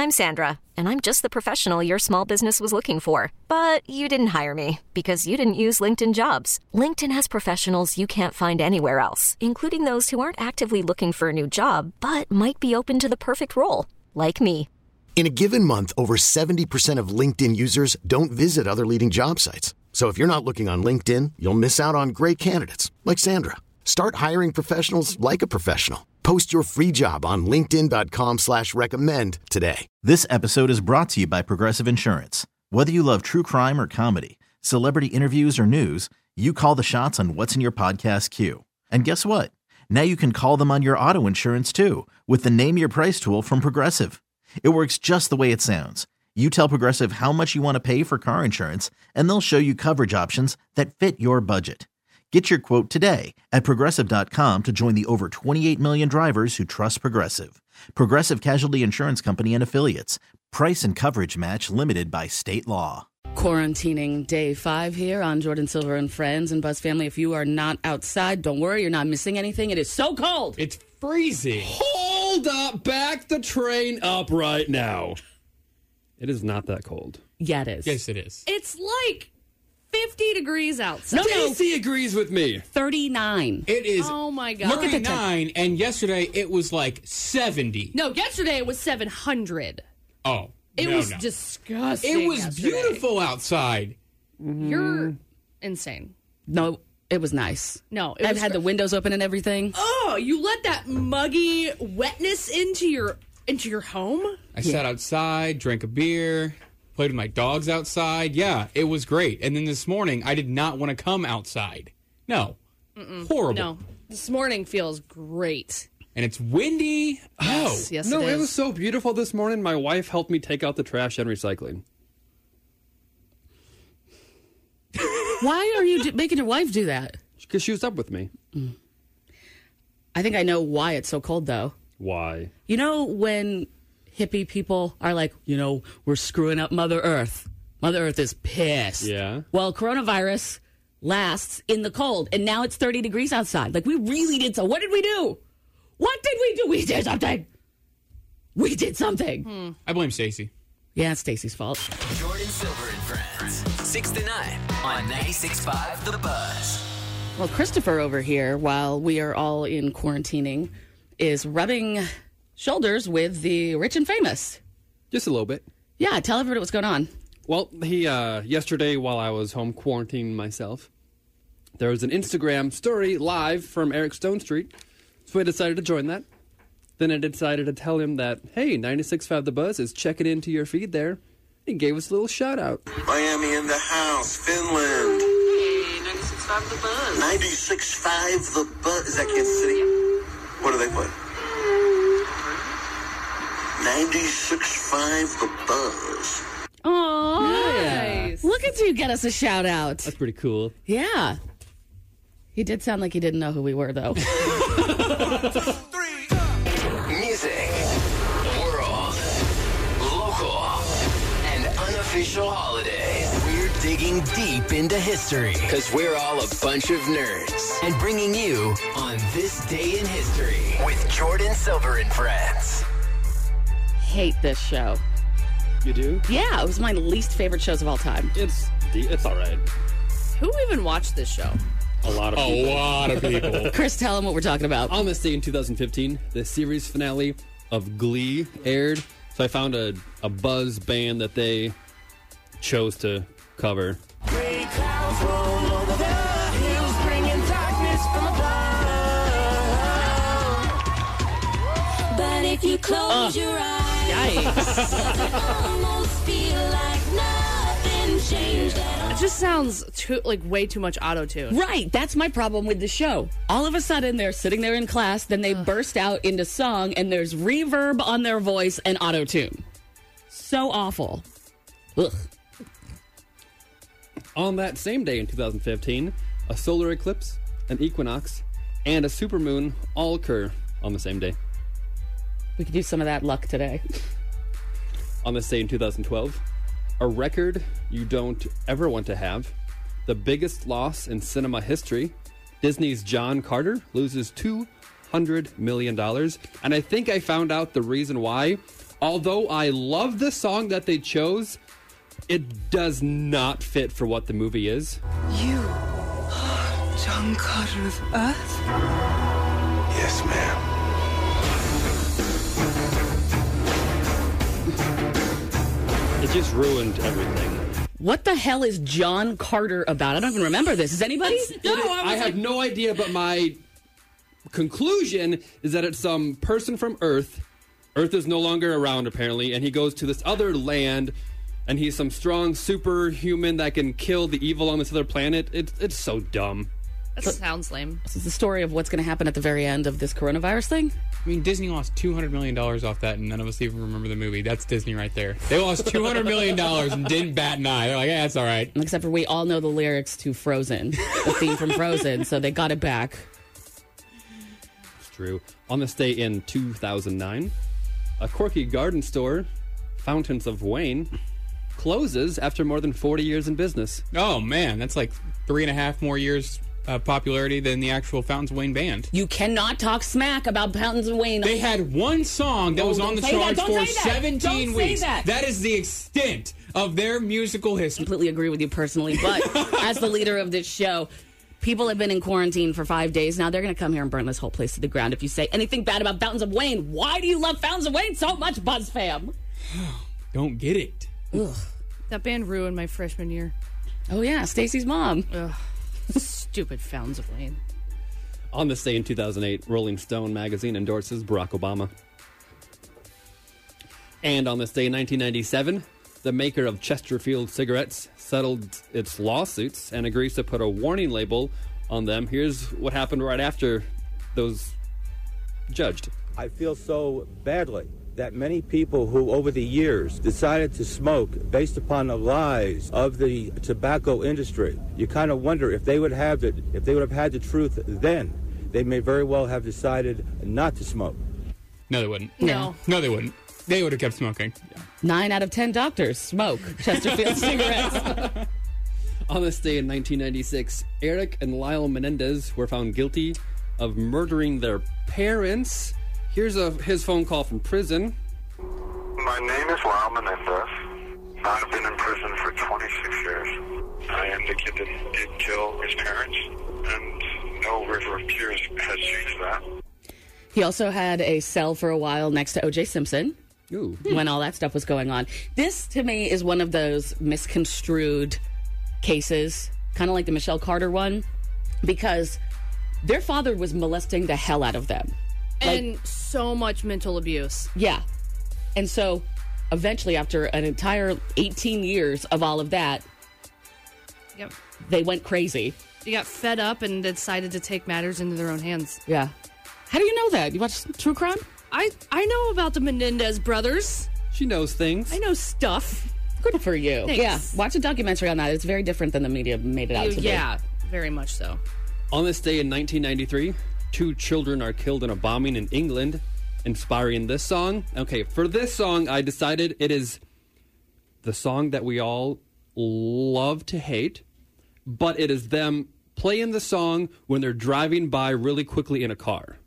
I'm Sandra, and I'm just the professional your small business was looking for. But you didn't hire me because you didn't use LinkedIn Jobs. LinkedIn has professionals you can't find anywhere else, including those who aren't actively looking for a new job, but might be open to the perfect role, like me. In a given month, over 70% of LinkedIn users don't visit other leading job sites. So if you're not looking on LinkedIn, you'll miss out on great candidates like Sandra. Start hiring professionals like a professional. Post your free job on linkedin.com/recommend today. This episode is brought to you by Progressive Insurance. Whether you love true crime or comedy, celebrity interviews or news, you call the shots on what's in your podcast queue. And guess what? Now you can call them on your auto insurance too with the Name Your Price tool from Progressive. It works just the way it sounds. You tell Progressive how much you want to pay for car insurance, and they'll show you coverage options that fit your budget. Get your quote today at Progressive.com to join the over 28 million drivers who trust Progressive. Progressive Casualty Insurance Company and Affiliates. Price and coverage match limited by state law. Quarantining day 5 here on Jordan Silver and Friends and Buzz Family. If you are not outside, don't worry, you're not missing anything. It is so cold. It's freezing. Hold up. Back the train up right now. It is not that cold. Yeah, it is. Yes, it is. It's like 50 degrees outside. Stacey agrees with me. 39. It is. Oh, my God. Look at the 39, and yesterday it was like 70. No, yesterday it was 700. Oh, It was disgusting. It was yesterday. beautiful outside. You're insane. No, it was nice. No, I've had the windows open and everything. Oh, you let that muggy wetness into your home? I sat outside, drank a beer, played with my dogs outside. Yeah, it was great. And then this morning, I did not want to come outside. No. Horrible. No. This morning feels great. And it's windy. Yes, No, it it is. was so beautiful this morning. My wife helped me take out the trash and recycling. Why are you making your wife do that? Because she was up with me. I think I know why it's so cold, though. Why? You know when hippie people are like, we're screwing up Mother Earth. Mother Earth is pissed. Yeah. Well, coronavirus lasts in the cold, and now it's 30 degrees outside. Like, we really did so. What did we do? What did we do? We did something. We did something. I blame Stacey. Yeah, it's Stacey's fault. Jordan Silver and Friends, 6 to 9 on 96.5 The Buzz. Well, Christopher over here, while we are all in quarantining, is rubbing shoulders with the rich and famous. Just a little bit. Yeah, tell everybody what's going on. Well, he yesterday while I was home quarantining myself, there was an Instagram story live from Eric Stone Street. So I decided to join that. Then I decided to tell him that, hey, 96.5 The Buzz is checking into your feed there. He gave us a little shout out. Miami in the house, Finland. Hey, 96.5 The Buzz. 96.5 The Buzz. Is that Kansas City? What do they play? 96.5 The Buzz. Oh, Nice. look at you get us a shout out. That's pretty cool. Yeah. He did sound like he didn't know who we were, though. Music, world, local, and unofficial holidays. We're digging deep into history because we're all a bunch of nerds. And bringing you on This Day in History with Jordan Silver and Friends. Hate this show. You do? Yeah, it was my least favorite shows of all time. It's all right. Who even watched this show? A lot of people. A lot of people. Chris, tell him what we're talking about. On this day in 2015, the series finale of Glee aired. So I found a Buzz band that they chose to cover. Gray clouds roll over the hills, bringing darkness from above. But if you close your eyes, Yikes. it almost feel like nothing changed at all. It just sounds way too much auto-tune. Right, that's my problem with the show. All of a sudden, they're sitting there in class, then they burst out into song, and there's reverb on their voice and auto-tune. So awful. Ugh. On that same day in 2015, a solar eclipse, an equinox, and a supermoon all occur on the same day. We could use some of that luck today. On this day in 2012, a record you don't ever want to have, the biggest loss in cinema history, Disney's John Carter loses $200 million. And I think I found out the reason why. although I love the song that they chose, it does not fit for what the movie is. You are John Carter of Earth? Yes, ma'am. It just ruined everything. What the hell is John Carter about? I don't even remember this. Is anybody? I have no idea, but my conclusion is that it's some person from Earth. Earth is no longer around, apparently, and he goes to this other land, and he's some strong superhuman that can kill the evil on this other planet. It's so dumb. That sounds lame. This is the story of what's going to happen at the very end of this coronavirus thing. I mean, Disney lost $200 million off that, and none of us even remember the movie. That's Disney right there. They lost $200 million and didn't bat an eye. They're like, yeah, that's all right. Except for we all know the lyrics to Frozen, the theme from Frozen, so they got it back. It's true. On this day in 2009, a quirky garden store, Fountains of Wayne, closes after more than 40 years in business. Oh, man. That's like 3.5 more years popularity than the actual Fountains of Wayne band. You cannot talk smack about Fountains of Wayne. They had one song that was on the charts for 17 weeks. That. That is the extent of their musical history. I completely agree with you personally, but as the leader of this show, people have been in quarantine for 5 days now. They're going to come here and burn this whole place to the ground if you say anything bad about Fountains of Wayne. Why do you love Fountains of Wayne so much, Buzz fam? Don't get it. Ugh. That band ruined my freshman year. Oh, yeah, Stacy's mom. Ugh. Stupid Fountains of Wayne. On this day in 2008, Rolling Stone magazine endorses Barack Obama. And on this day in 1997, the maker of Chesterfield cigarettes settled its lawsuits and agrees to put a warning label on them. Here's what happened right after those judged. I feel so badly that many people who over the years decided to smoke based upon the lies of the tobacco industry, you kind of wonder if they would have had the truth then, they may very well have decided not to smoke. No, they wouldn't. No. No, they wouldn't. They would have kept smoking. 9 out of 10 doctors smoke Chesterfield cigarettes. On this day in 1996, Eric and Lyle Menendez were found guilty of murdering their parents. Here's his phone call from prison. My name is Lyle Menendez. I've been in prison for 26 years. I am the kid that did kill his parents, and no river of tears has changed that. He also had a cell for a while next to O.J. Simpson. Ooh. When all that stuff was going on. This, to me, is one of those misconstrued cases, kind of like the Michelle Carter one, because their father was molesting the hell out of them. And so much mental abuse. Yeah. And so eventually, after an entire 18 years of all of that, yep, they went crazy. They got fed up and decided to take matters into their own hands. Yeah. How do you know that? You watch true crime? I know about the Menendez brothers. She knows things. I know stuff. Good for you. Thanks. Yeah. Watch a documentary on that. It's very different than the media made it out to be. Yeah, very much so. On this day in 1993, 2 children are killed in a bombing in England, inspiring this song. Okay, for this song, I decided it is the song that we all love to hate, but it is them playing the song when they're driving by really quickly in a car.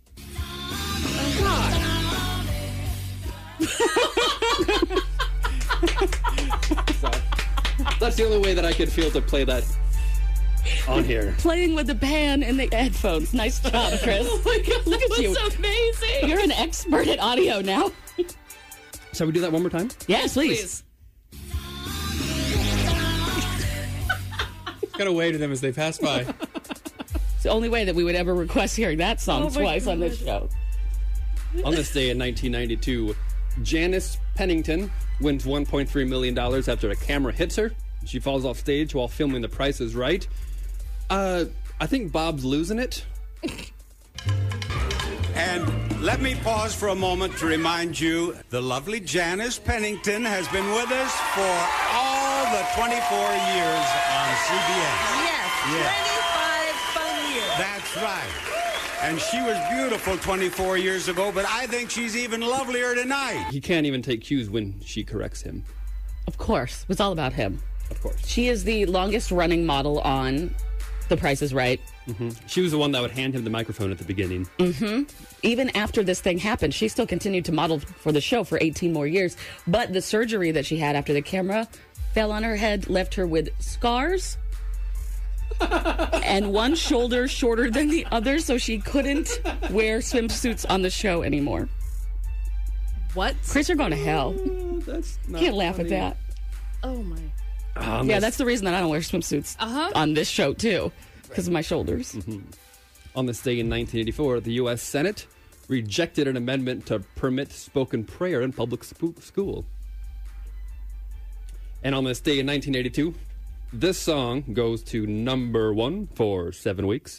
So, that's the only way that I could feel to play that on here. Playing with the pan in the headphones. Nice job, Chris. Oh my God, look at you. That's amazing. You're an expert at audio now. Shall we do that one more time? Yes, please. Gotta wave to them as they pass by. It's the only way that we would ever request hearing that song twice on this show. On this day in 1992, Janice Pennington wins $1.3 million after a camera hits her. She falls off stage while filming The Price is Right. I think Bob's losing it. And let me pause for a moment to remind you, the lovely Janice Pennington has been with us for all the 24 years on CBS. Yes, 25 fun years. That's right. And she was beautiful 24 years ago, but I think she's even lovelier tonight. He can't even take cues when she corrects him. Of course. It was all about him. Of course. She is the longest running model on The Price is Right. Mm-hmm. She was the one that would hand him the microphone at the beginning. Mm-hmm. Even after this thing happened, she still continued to model for the show for 18 more years. But the surgery that she had after the camera fell on her head left her with scars and one shoulder shorter than the other, so she couldn't wear swimsuits on the show anymore. What? Chris, you're going to hell. That's not Can't laugh funny. at that. Oh, my. Yeah, that's the reason that I don't wear swimsuits on this show, too, because of my shoulders. Mm-hmm. On this day in 1984, the U.S. Senate rejected an amendment to permit spoken prayer in public school. And on this day in 1982, this song goes to number 1 for 7 weeks.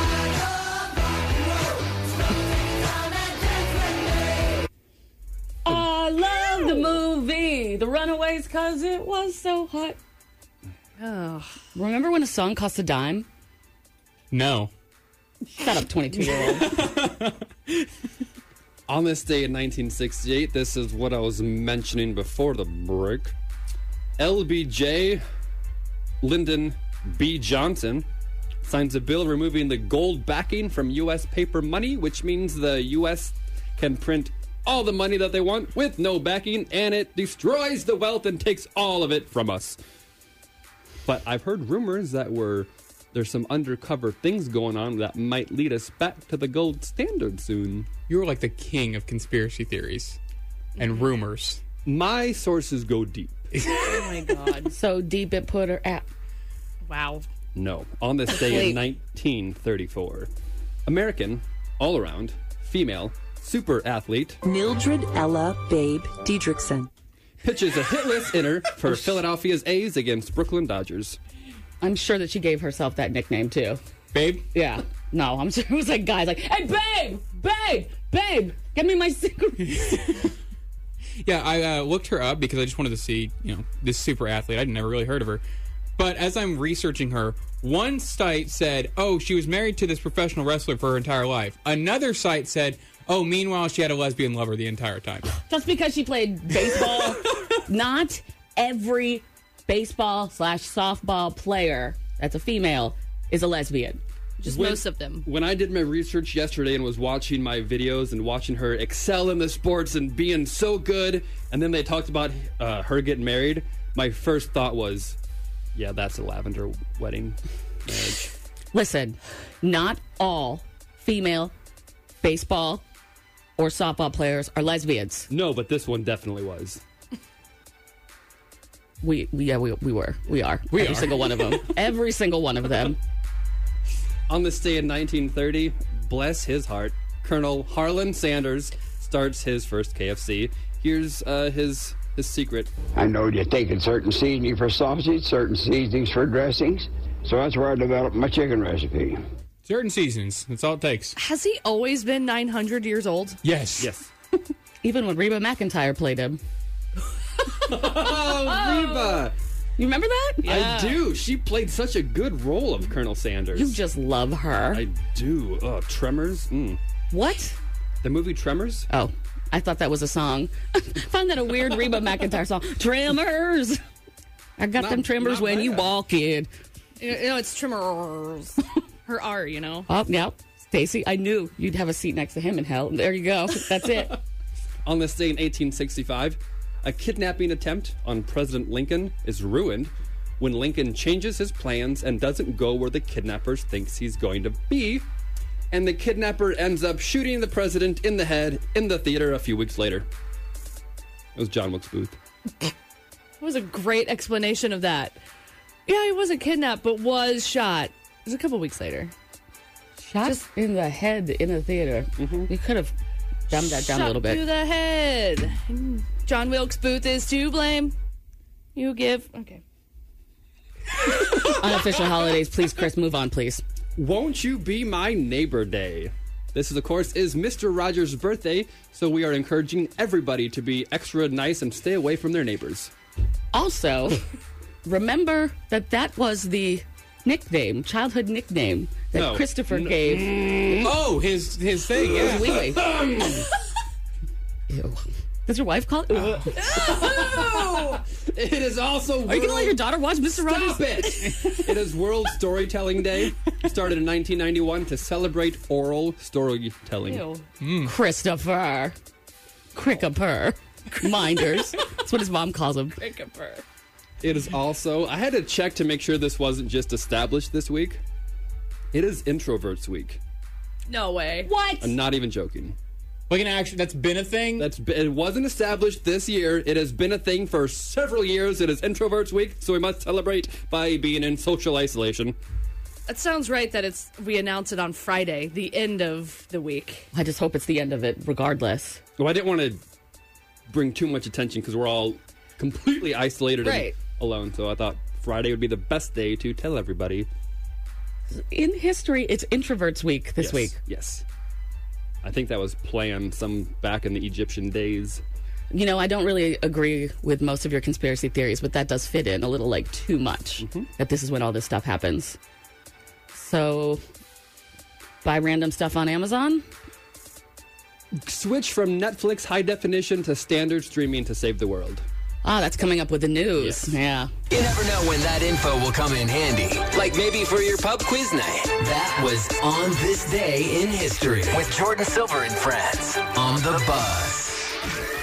I love the movie The Runaways because it was so hot. Oh. Remember when a song cost a dime? No. Shut up, 22-year-old. On this day in 1968, this is what I was mentioning before the break. LBJ Lyndon B. Johnson signs a bill removing the gold backing from U.S. paper money, which means the U.S. can print all the money that they want with no backing, and it destroys the wealth and takes all of it from us. But I've heard rumors that there's some undercover things going on that might lead us back to the gold standard soon. You're like the king of conspiracy theories and rumors. My sources go deep. Oh, my God. So deep it put her at. Wow. No. On this day in 1934, American, all-around, female, super athlete Mildred Ella Babe Diedrichson pitches a hitless inner for Philadelphia's A's against Brooklyn Dodgers. I'm sure that she gave herself that nickname, too. Babe? Yeah. No, I'm sure it was like guys like, hey, babe, babe, babe, give me my cigarette. Yeah, I looked her up because I just wanted to see, this super athlete. I'd never really heard of her. But as I'm researching her, one site said, oh, she was married to this professional wrestler for her entire life. Another site said, oh, meanwhile, she had a lesbian lover the entire time. Just because she played baseball, not every baseball/softball player that's a female is a lesbian. Just most of them. When I did my research yesterday and was watching my videos and watching her excel in the sports and being so good, and then they talked about her getting married, my first thought was, yeah, that's a lavender wedding marriage. Listen, not all female baseball or softball players are lesbians. No, but this one definitely was. We are. Every single one of them. Every single one of them. On this day in 1930, bless his heart, Colonel Harlan Sanders starts his first KFC. Here's his secret. I know you're taking certain seasoning for sausage, certain seasonings for dressings, so that's where I developed my chicken recipe. Certain seasons. That's all it takes. Has he always been 900 years old? Yes. Yes. Even when Reba McEntire played him. Oh, Reba! You remember that? Yeah. I do. She played such a good role of Colonel Sanders. You just love her. I do. Oh, Tremors? What? The movie Tremors? Oh, I thought that was a song. I found that a weird Reba McEntire song. Tremors! I got them tremors when you walk in. It's Tremors. Her R, Oh, yeah. Stacey, I knew you'd have a seat next to him in hell. There you go. That's it. On this day in 1865, a kidnapping attempt on President Lincoln is ruined when Lincoln changes his plans and doesn't go where the kidnapper thinks he's going to be. And the kidnapper ends up shooting the president in the head in the theater a few weeks later. It was John Wilkes Booth. It was a great explanation of that. Yeah, he wasn't kidnapped, but was shot. It was a couple weeks later. Shot just in the head in a theater. Mm-hmm. You could have dumbed that down a little bit. Shot to the head. John Wilkes Booth is to blame. You give. Okay. Unofficial holidays, please, Chris. Move on, please. Won't you be my neighbor day? This, of course, is Mr. Rogers' birthday, so we are encouraging everybody to be extra nice and stay away from their neighbors. Also, remember that was the nickname, childhood nickname that Christopher gave. Oh, his thing. Yeah. Ew. Does your wife call it? It is also. Are you going to let your daughter watch Mr. Rogers? Stop it! It is World Storytelling Day. It started in 1991 to celebrate oral storytelling. Christopher. Crickapur. Minders. That's what his mom calls him. Crickapur. It is also. I had to check to make sure this wasn't just established this week. It is Introverts Week. No way. What? I'm not even joking. That's been a thing? It wasn't established this year. It has been a thing for several years. It is Introverts Week, so we must celebrate by being in social isolation. That sounds right that we announce it on Friday, the end of the week. I just hope it's the end of it, regardless. Well, I didn't want to bring too much attention because we're all completely isolated and alone, so I thought Friday would be the best day to tell everybody. In history, it's Introverts Week this week. Yes. I think that was planned back in the Egyptian days. You know, I don't really agree with most of your conspiracy theories, but that does fit in a little, too much. That this is when all this stuff happens. So, buy random stuff on Amazon? Switch from Netflix high definition to standard streaming to save the world. Ah, that's coming up with the news. Yes. Yeah. You never know when that info will come in handy. Like maybe for your pub quiz night. That was On This Day in History with Jordan Silver and friends on the bus.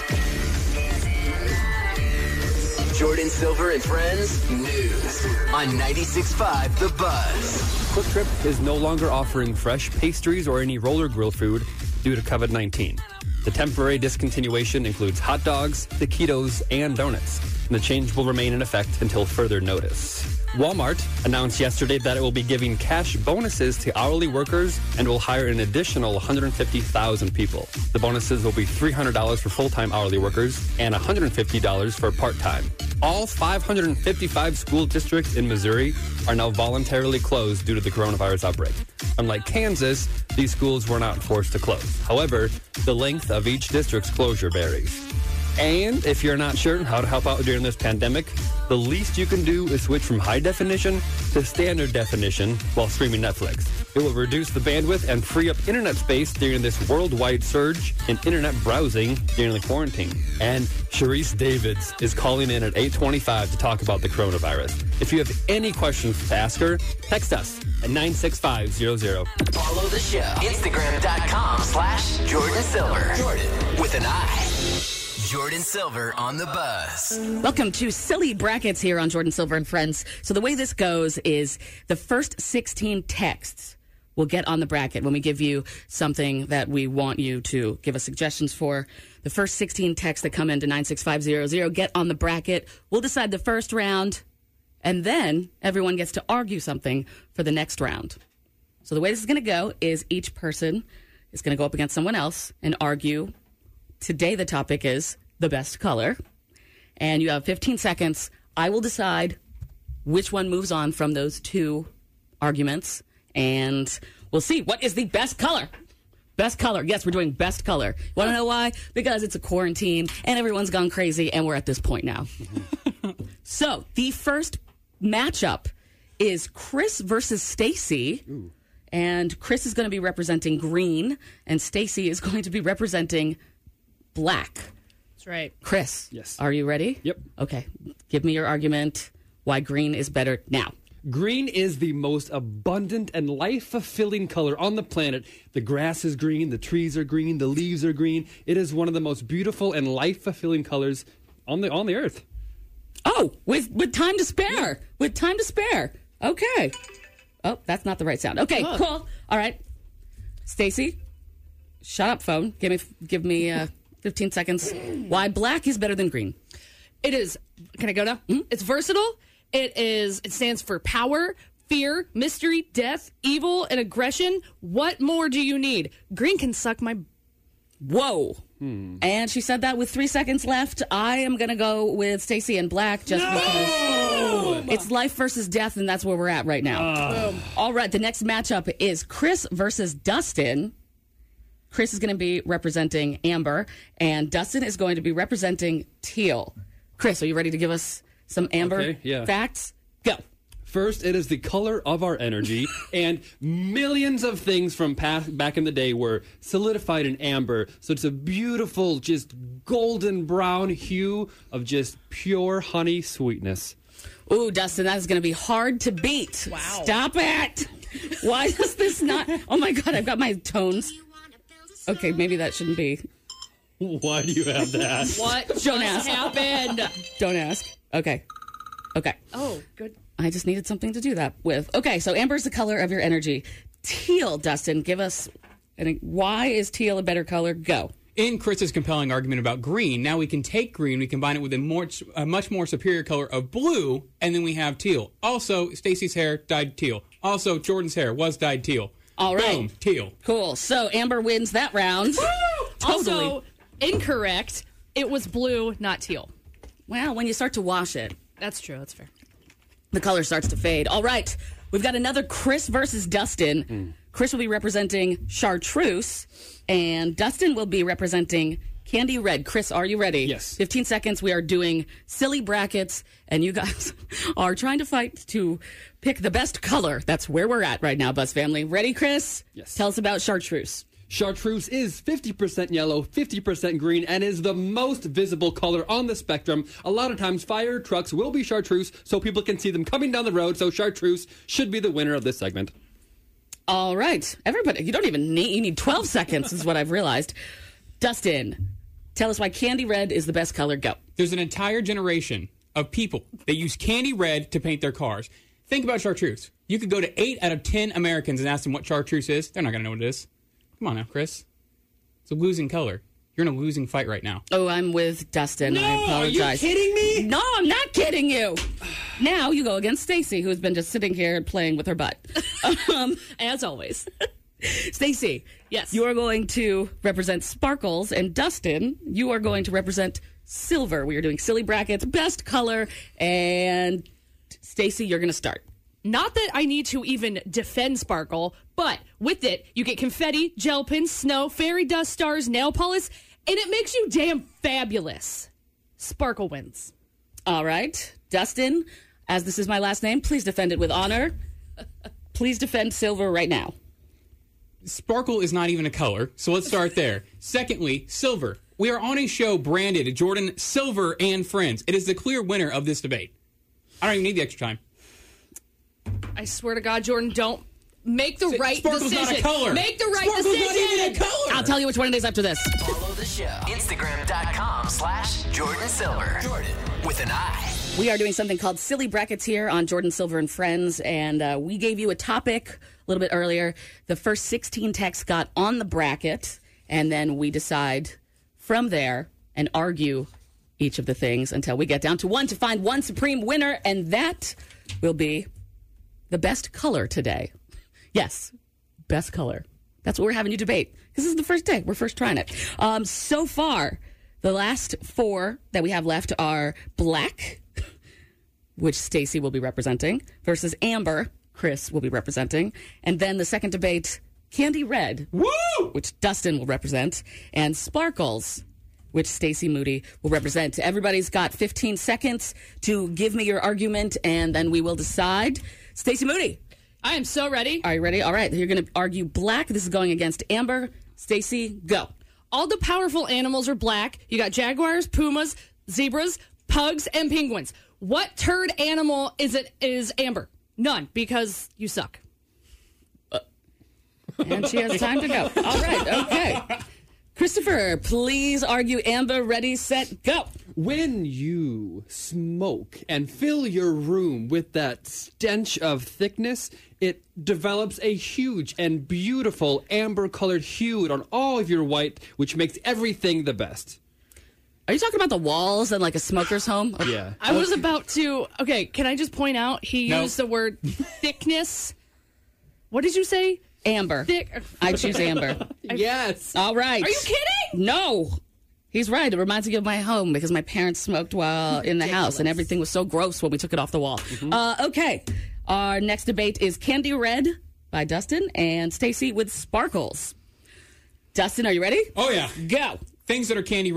Jordan Silver and Friends News on 96.5 The Buzz. Quick Trip is no longer offering fresh pastries or any roller grill food due to COVID-19. The temporary discontinuation includes hot dogs, taquitos, and donuts. And the change will remain in effect until further notice. Walmart announced yesterday that it will be giving cash bonuses to hourly workers and will hire an additional 150,000 people. The bonuses will be $300 for full-time hourly workers and $150 for part-time. All 555 school districts in Missouri are now voluntarily closed due to the coronavirus outbreak. Unlike Kansas, these schools were not forced to close. However, the length of each district's closure varies. And if you're not sure how to help out during this pandemic, the least you can do is switch from high definition to standard definition while streaming Netflix. It will reduce the bandwidth and free up internet space during this worldwide surge in internet browsing during the quarantine. And Sharice Davids is calling in at 8:25 to talk about the coronavirus. If you have any questions to ask her, text us at 96500. Follow the show. Instagram.com/Jordan Silver. Jordan with an I. Jordan Silver on the bus. Welcome to Silly Brackets here on Jordan Silver and Friends. So the way this goes is the first 16 texts will get on the bracket when we give you something that we want you to give us suggestions for. The first 16 texts that come into 96500 get on the bracket. We'll decide the first round, and then everyone gets to argue something for the next round. So the way this is going to go is each person is going to go up against someone else and argue. Today, the topic is the best color. And you have 15 seconds. I will decide which one moves on from those two arguments. And we'll see what is the best color. Best color. Yes, we're doing best color. Want to know why? Because it's a quarantine and everyone's gone crazy and we're at this point now. So the first matchup is Chris versus Stacy. And Chris is going to be representing green and Stacy is going to be representing black. That's right. Chris. Yes. Are you ready? Yep. Okay. Give me your argument why green is better now. Green is the most abundant and life-fulfilling color on the planet. The grass is green, the trees are green, the leaves are green. It is one of the most beautiful and life-fulfilling colors on the earth. Oh, with time to spare. Yeah. With time to spare. Okay. Oh, that's not the right sound. Okay, cool. All right. Stacy, shut up, phone. Give me 15 seconds. Why black is better than green? It is. Can I go now? Mm-hmm. It's versatile. It stands for power, fear, mystery, death, evil, and aggression. What more do you need? Green can suck my... Whoa. And she said that with 3 seconds left. I am going to go with Stacy and black just because it's life versus death, and that's where we're at right now. All right, the next matchup is Chris versus Dustin. Chris is going to be representing amber, and Dustin is going to be representing teal. Chris, are you ready to give us some amber facts? Go. First, it is the color of our energy, and millions of things from back in the day were solidified in amber. So it's a beautiful, just golden brown hue of just pure honey sweetness. Ooh, Dustin, that is going to be hard to beat. Wow. Stop it. Why is this not? Oh, my God, I've got my tones. Okay, maybe that shouldn't be. Why do you have that? What Don't just ask. happened? Don't ask. Okay. Oh, good. I just needed something to do that with. Okay, so amber is the color of your energy. Teal, Dustin, give us. Why is teal a better color? Go. In Chris's compelling argument about green, now we can take green, we combine it with a much more superior color of blue, and then we have teal. Also, Stacey's hair dyed teal. Also, Jordan's hair was dyed teal. All right. Boom, teal. Cool. So Amber wins that round. Totally. Also, incorrect. It was blue, not teal. Well, when you start to wash it, That's true. That's fair. the color starts to fade. All right. We've got another Chris versus Dustin. Chris will be representing chartreuse, and Dustin will be representing candy red. Chris, are you ready? Yes. 15 seconds. We are doing silly brackets, and you guys are trying to fight to pick the best color. That's where we're at right now, Buzz family. Ready, Chris? Yes. Tell us about chartreuse. Chartreuse is 50% yellow, 50% green, and is the most visible color on the spectrum. A lot of times, fire trucks will be chartreuse so people can see them coming down the road, so chartreuse should be the winner of this segment. All right. Everybody, you don't even need, you need 12 seconds is what I've realized. Dustin, tell us why candy red is the best color. Go. There's an entire generation of people that use candy red to paint their cars. Think about chartreuse. You could go to 8 out of 10 Americans and ask them what chartreuse is. They're not going to know what it is. Come on now, Chris. It's a losing color. You're in a losing fight right now. Oh, I'm with Dustin. No, I apologize. are you kidding me? No, I'm not kidding you. Now you go against Stacey, who's been just sitting here playing with her butt. As always. Stacey, Yes. you are going to represent sparkles, and Dustin, you are going to represent silver. We are doing silly brackets, best color, and Stacey, you're going to start. Not that I need to even defend Sparkle, but with it, you get confetti, gel pins, snow, fairy dust, stars, nail polish, and it makes you damn fabulous. Sparkle wins. All right. Dustin, as this is my last name, please defend it with honor. Please defend silver right now. Sparkle is not even a color, so let's start there. Secondly, silver. We are on a show branded Jordan Silver and Friends. It is the clear winner of this debate. I don't even need the extra time. I swear to God, Jordan, don't make the right Sparkle's decision. not a color. Make the right Sparkle's decision. not even a color. I'll tell you which one it is after this. Follow the show. Instagram.com/Jordan Silver. Jordan with an I. We are doing something called Silly Brackets here on Jordan Silver and Friends, and we gave you a topic a little bit earlier. The first 16 texts got on the bracket, and then we decide from there and argue each of the things until we get down to one to find one supreme winner, and that will be the best color today. Yes, best color. That's what we're having you debate, because this is the first day. We're first trying it. So far, the last 4 that we have left are black, which Stacey will be representing, versus amber, Chris will be representing. And then the second debate, candy red, Woo! which Dustin will represent, and sparkles, which Stacey Moody will represent. Everybody's got 15 seconds to give me your argument, and then we will decide. Stacey Moody. I am so ready. Are you ready? All right. You're going to argue black. This is going against amber. Stacey, go. All the powerful animals are black. You got jaguars, pumas, zebras, pugs, and penguins. What turd animal is amber? None, because you suck. And she has time to go. All right. Okay. Christopher, please argue amber. Ready, set, go. When you smoke and fill your room with that stench of thickness, it develops a huge and beautiful amber-colored hue on all of your white, which makes everything the best. Are you talking about the walls and like a smoker's home? Yeah. I was about to... Okay, can I just point out he used the word thickness? What did you say? Amber. Thick. I choose amber. Yes. All right. Are you kidding? No. He's right. It reminds me of my home because my parents smoked while in the house and everything was so gross when we took it off the wall. Okay. Our next debate is Candy Red by Dustin and Stacey with Sparkles. Dustin, are you ready? Oh, yeah. Go. Things that are candy red.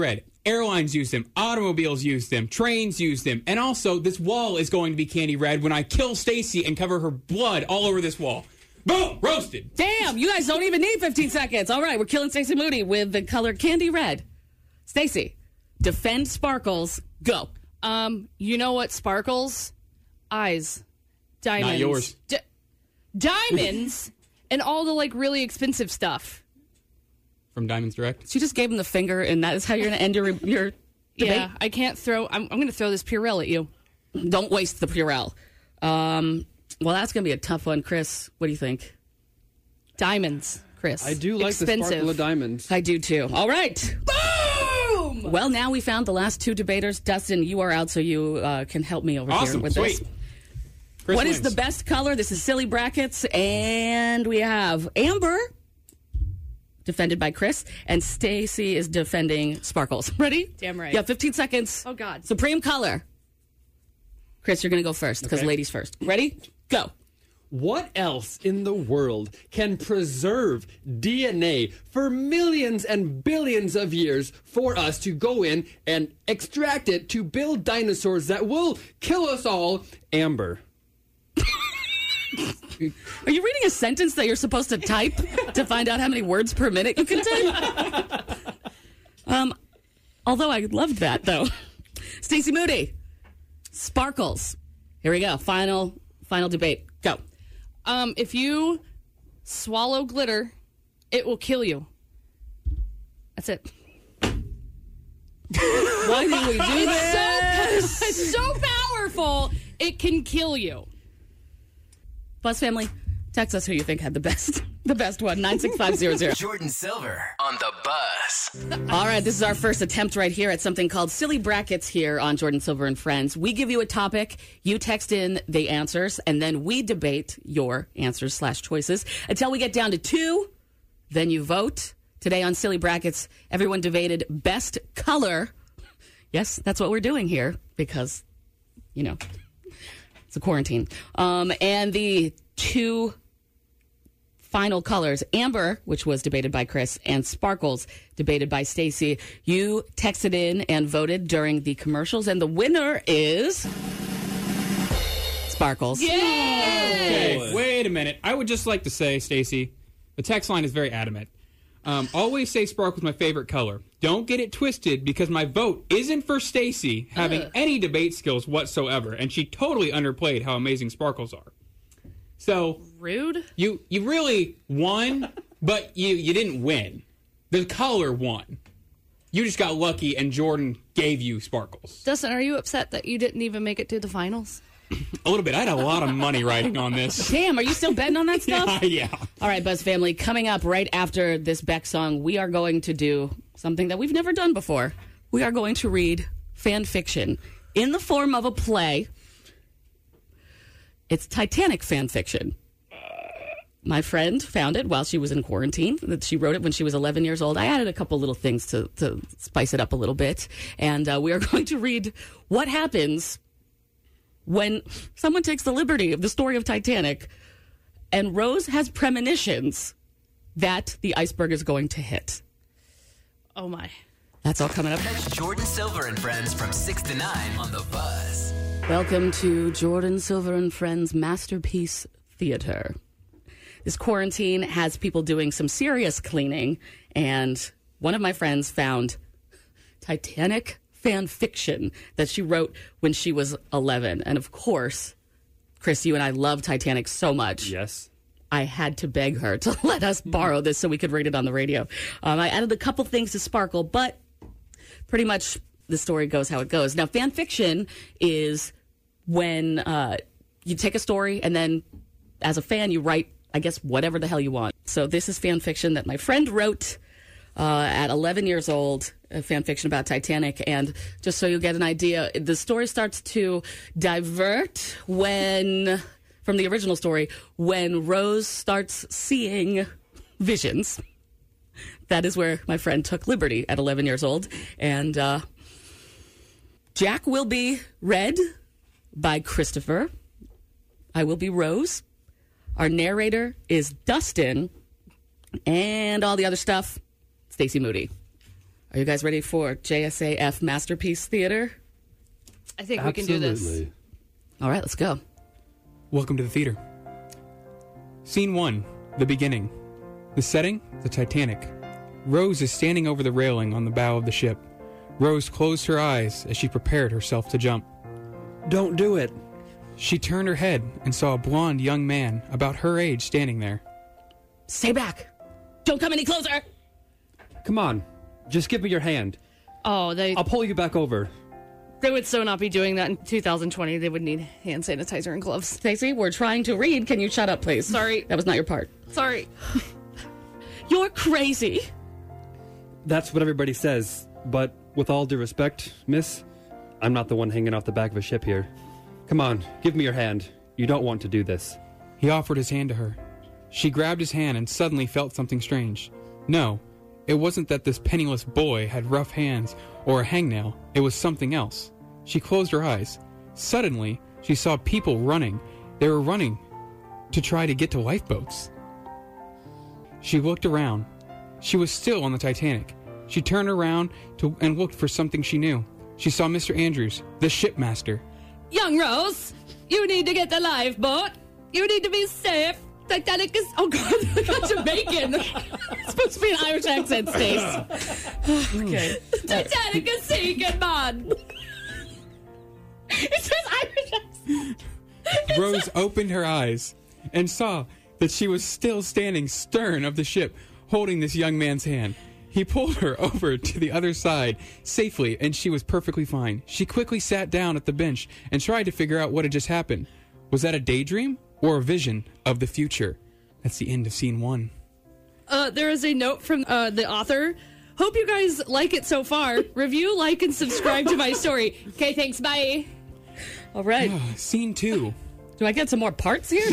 Airlines use them. Automobiles use them. Trains use them. And also, this wall is going to be candy red when I kill Stacy and cover her blood all over this wall. Boom! Roasted. Damn, you guys don't even need 15 seconds. All right, we're killing Stacey Moody with the color candy red. Stacey, defend Sparkles. Go. You know what sparkles? Eyes. Diamonds. Not yours. Diamonds and all the, like, really expensive stuff. From Diamonds Direct. She just gave him the finger, and that is how you're going to end your debate? Yeah, I can't throw... I'm going to throw this Purell at you. Don't waste the Purell. Well, that's going to be a tough one. Chris, what do you think? Diamonds, Chris. I do like Expensive. the sparkle of diamonds. I do, too. All right. Boom! Well, now we found the last two debaters. Dustin, you are out, so you can help me over here with Sweet. this. Chris What wins. is the best color? This is Silly Brackets, and we have Amber, defended by Chris, and Stacy is defending Sparkles. Ready? Damn right. Yeah, 15 seconds. Oh, God. Supreme color. Chris, you're going to go first, because Okay. ladies first. Ready? Go. What else in the world can preserve DNA for millions and billions of years for us to go in and extract it to build dinosaurs that will kill us all? Amber. Are you reading a sentence that you're supposed to type to find out how many words per minute you can type? Although I loved that, though. Stacey Moody. Sparkles. Here we go. Final debate. Go. If you swallow glitter, it will kill you. That's it. Why do we do this? It's so powerful, it can kill you. Buzz family, text us who you think had the best one. 96500. Jordan Silver on the bus. All right, this is our first attempt right here at something called Silly Brackets here on Jordan Silver and Friends. We give you a topic, you text in the answers, and then we debate your answers/choices until we get down to 2. Then you vote. Today on Silly Brackets, everyone debated best color. Yes, that's what we're doing here because, you know, it's a quarantine. And the 2 final colors, Amber, which was debated by Chris, and Sparkles, debated by Stacy. You texted in and voted during the commercials, and the winner is Sparkles. Okay, wait a minute. I would just like to say, Stacy, the text line is very adamant. Always say Sparkle's my favorite color. Don't get it twisted because my vote isn't for Stacy having any debate skills whatsoever, and she totally underplayed how amazing Sparkles are. So rude. You really won, but you didn't win. The color won. You just got lucky, and Jordan gave you Sparkles. Dustin, are you upset that you didn't even make it to the finals? A little bit. I had a lot of money riding on this. Damn, are you still betting on that stuff? Yeah. All right, Buzz family, coming up right after this Beck song, we are going to do something that we've never done before. We are going to read fan fiction in the form of a play. It's Titanic fan fiction. My friend found it while she was in quarantine. She wrote it when she was 11 years old. I added a couple little things to spice it up a little bit. And we are going to read what happens when someone takes the liberty of the story of Titanic and Rose has premonitions that the iceberg is going to hit. Oh, my. That's all coming up. Catch Jordan Silver and Friends from 6 to 9 on the bus. Welcome to Jordan Silver and Friends Masterpiece Theater. This quarantine has people doing some serious cleaning, and one of my friends found Titanic fan fiction that she wrote when she was 11. And of course, Chris, you and I love Titanic so much. Yes. I had to beg her to let us borrow this so we could read it on the radio. I added a couple things to sparkle, but pretty much the story goes how it goes. Now, fan fiction is when you take a story and then as a fan, you write, I guess, whatever the hell you want. So this is fan fiction that my friend wrote at 11 years old, a fan fiction about Titanic. And just so you get an idea, the story starts to divert from the original story, when Rose starts seeing visions. That is where my friend took liberty at 11 years old. And Jack will be read by Christopher. I will be Rose. Our narrator is Dustin. And all the other stuff, Stacey Moody. Are you guys ready for JSAF Masterpiece Theater? I think we can do this. All right, let's go. Welcome to the theater. Scene 1, the beginning. The setting, the Titanic. Rose is standing over the railing on the bow of the ship. Rose closed her eyes as she prepared herself to jump. Don't do it. She turned her head and saw a blonde young man about her age standing there. Stay back. Don't come any closer. Come on. Just give me your hand. Oh, I'll pull you back over. They would so not be doing that in 2020. They would need hand sanitizer and gloves. Stacey, we're trying to read. Can you shut up, please? Sorry. That was not your part. Sorry. You're crazy. That's what everybody says. But with all due respect, miss, I'm not the one hanging off the back of a ship here. Come on, give me your hand. You don't want to do this. He offered his hand to her. She grabbed his hand and suddenly felt something strange. No, it wasn't that this penniless boy had rough hands or a hangnail. It was something else. She closed her eyes. Suddenly, she saw people running. They were running to try to get to lifeboats. She looked around. She was still on the Titanic. She turned around and looked for something she knew. She saw Mr. Andrews, the shipmaster. Young Rose, you need to get the lifeboat. You need to be safe. Titanic is... Oh, God, I got Jamaican. It's supposed to be an Irish accent, Stace. Okay. Titanic is sinking, man. It says Irish accent. Rose opened her eyes and saw that she was still standing stern of the ship, holding this young man's hand. He pulled her over to the other side safely, and she was perfectly fine. She quickly sat down at the bench and tried to figure out what had just happened. Was that a daydream or a vision of the future? That's the end of scene 1. There is a note from the author. Hope you guys like it so far. Review, like, and subscribe to my story. Okay, thanks. Bye. All right. Scene 2. Do I get some more parts here?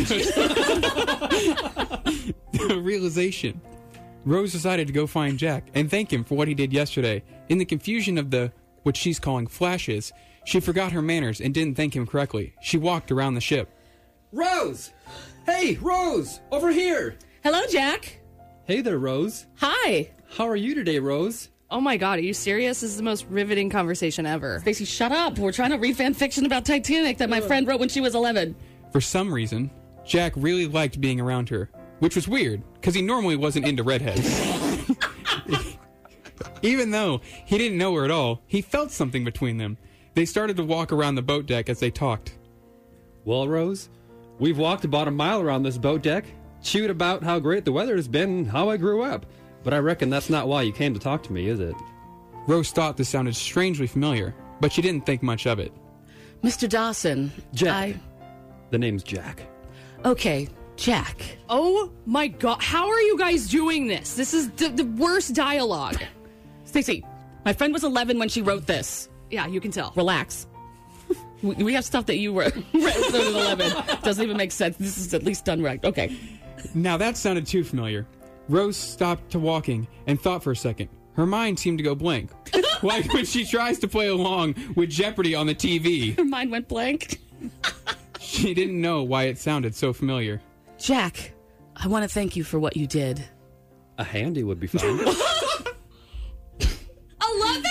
The realization. Rose decided to go find Jack and thank him for what he did yesterday. In the confusion of what she's calling flashes, she forgot her manners and didn't thank him correctly. She walked around the ship. Rose! Hey, Rose! Over here! Hello, Jack. Hey there, Rose. Hi. How are you today, Rose? Oh my God, are you serious? This is the most riveting conversation ever. Stacey, shut up. We're trying to read fan fiction about Titanic that my friend wrote when she was 11. For some reason, Jack really liked being around her, which was weird, because he normally wasn't into redheads. Even though he didn't know her at all, he felt something between them. They started to walk around the boat deck as they talked. Well, Rose, we've walked about a mile around this boat deck, chewed about how great the weather has been and how I grew up. But I reckon that's not why you came to talk to me, is it? Rose thought this sounded strangely familiar, but she didn't think much of it. Mr. Dawson. Jack. The name's Jack. Okay, Jack. Oh my God, how are you guys doing this? This is the worst dialogue. Stacey, my friend was 11 when she wrote this. Yeah, you can tell. Relax. We have stuff that you read when you were 11. Doesn't even make sense. This is at least done right. Okay. Now that sounded too familiar. Rose stopped walking and thought for a second. Her mind seemed to go blank. Like when she tries to play along with Jeopardy on the TV. Her mind went blank. She didn't know why it sounded so familiar. Jack, I want to thank you for what you did. A handy would be fine. 11?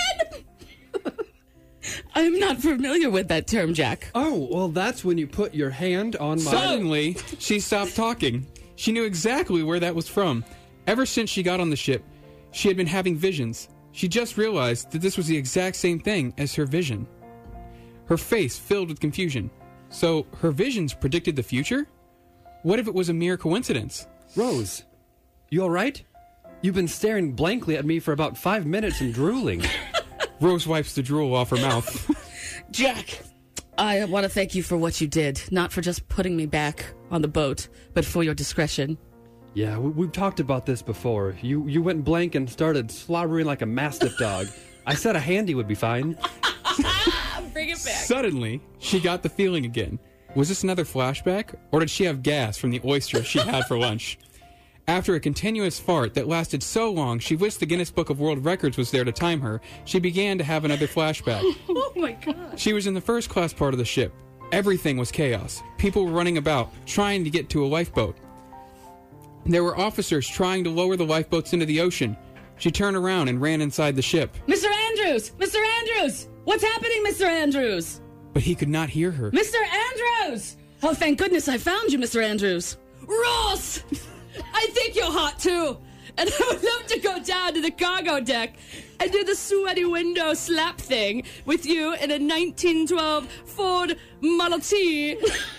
I'm not familiar with that term, Jack. Oh, well, that's when you put your hand on my... Suddenly, she stopped talking. She knew exactly where that was from. Ever since she got on the ship, she had been having visions. She just realized that this was the exact same thing as her vision. Her face filled with confusion. So, her visions predicted the future? What if it was a mere coincidence? Rose, you all right? You've been staring blankly at me for about 5 minutes and drooling. Rose wipes the drool off her mouth. Jack, I want to thank you for what you did. Not for just putting me back on the boat, but for your discretion. Yeah, we've talked about this before. You went blank and started slobbering like a mastiff dog. I said a handy would be fine. Bring it back. Suddenly, she got the feeling again. Was this another flashback, or did she have gas from the oysters she had for lunch? After a continuous fart that lasted so long she wished the Guinness Book of World Records was there to time her, she began to have another flashback. Oh my God. She was in the first class part of the ship. Everything was chaos. People were running about, trying to get to a lifeboat. There were officers trying to lower the lifeboats into the ocean. She turned around and ran inside the ship. Mr. Andrews! Mr. Andrews! What's happening, Mr. Andrews? But he could not hear her. Mr. Andrews! Oh, thank goodness I found you, Mr. Andrews. Ross! I think you're hot too. And I would love to go down to the cargo deck and do the sweaty window slap thing with you in a 1912 Ford Model T.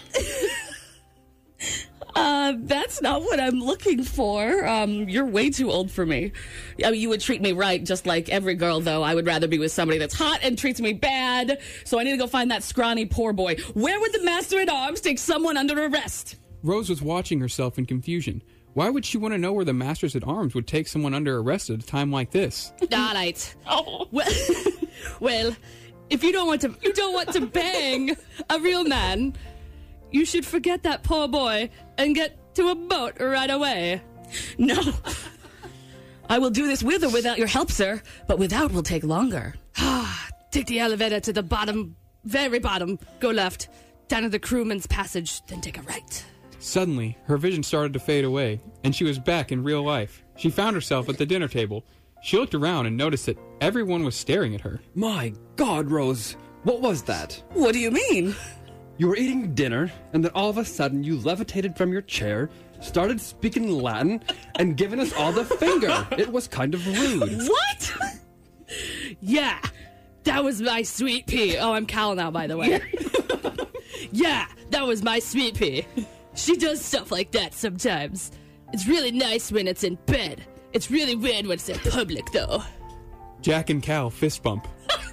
That's not what I'm looking for. You're way too old for me. I mean, you would treat me right, just like every girl, though. I would rather be with somebody that's hot and treats me bad. So I need to go find that scrawny poor boy. Where would the master-at-arms take someone under arrest? Rose was watching herself in confusion. Why would she want to know where the masters-at-arms would take someone under arrest at a time like this? All right. Oh. Well, if you don't want to bang a real man, you should forget that poor boy and get to a boat right away. No. I will do this with or without your help, sir. But without will take longer. Take the elevator to the bottom, very bottom. Go left, down to the crewman's passage, then take a right. Suddenly, her vision started to fade away, and she was back in real life. She found herself at the dinner table. She looked around and noticed that everyone was staring at her. My God, Rose, what was that? What do you mean? You were eating dinner, and then all of a sudden you levitated from your chair, started speaking Latin, and giving us all the finger. It was kind of rude. What? Yeah, that was my sweet pea. Oh, I'm Cal now, by the way. Yeah, that was my sweet pea. She does stuff like that sometimes. It's really nice when it's in bed. It's really weird when it's in public, though. Jack and Cal fist bump.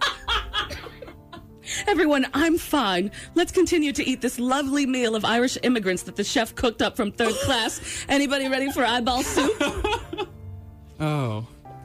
Everyone, I'm fine. Let's continue to eat this lovely meal of Irish immigrants that the chef cooked up from third class. Anybody ready for eyeball soup? Oh,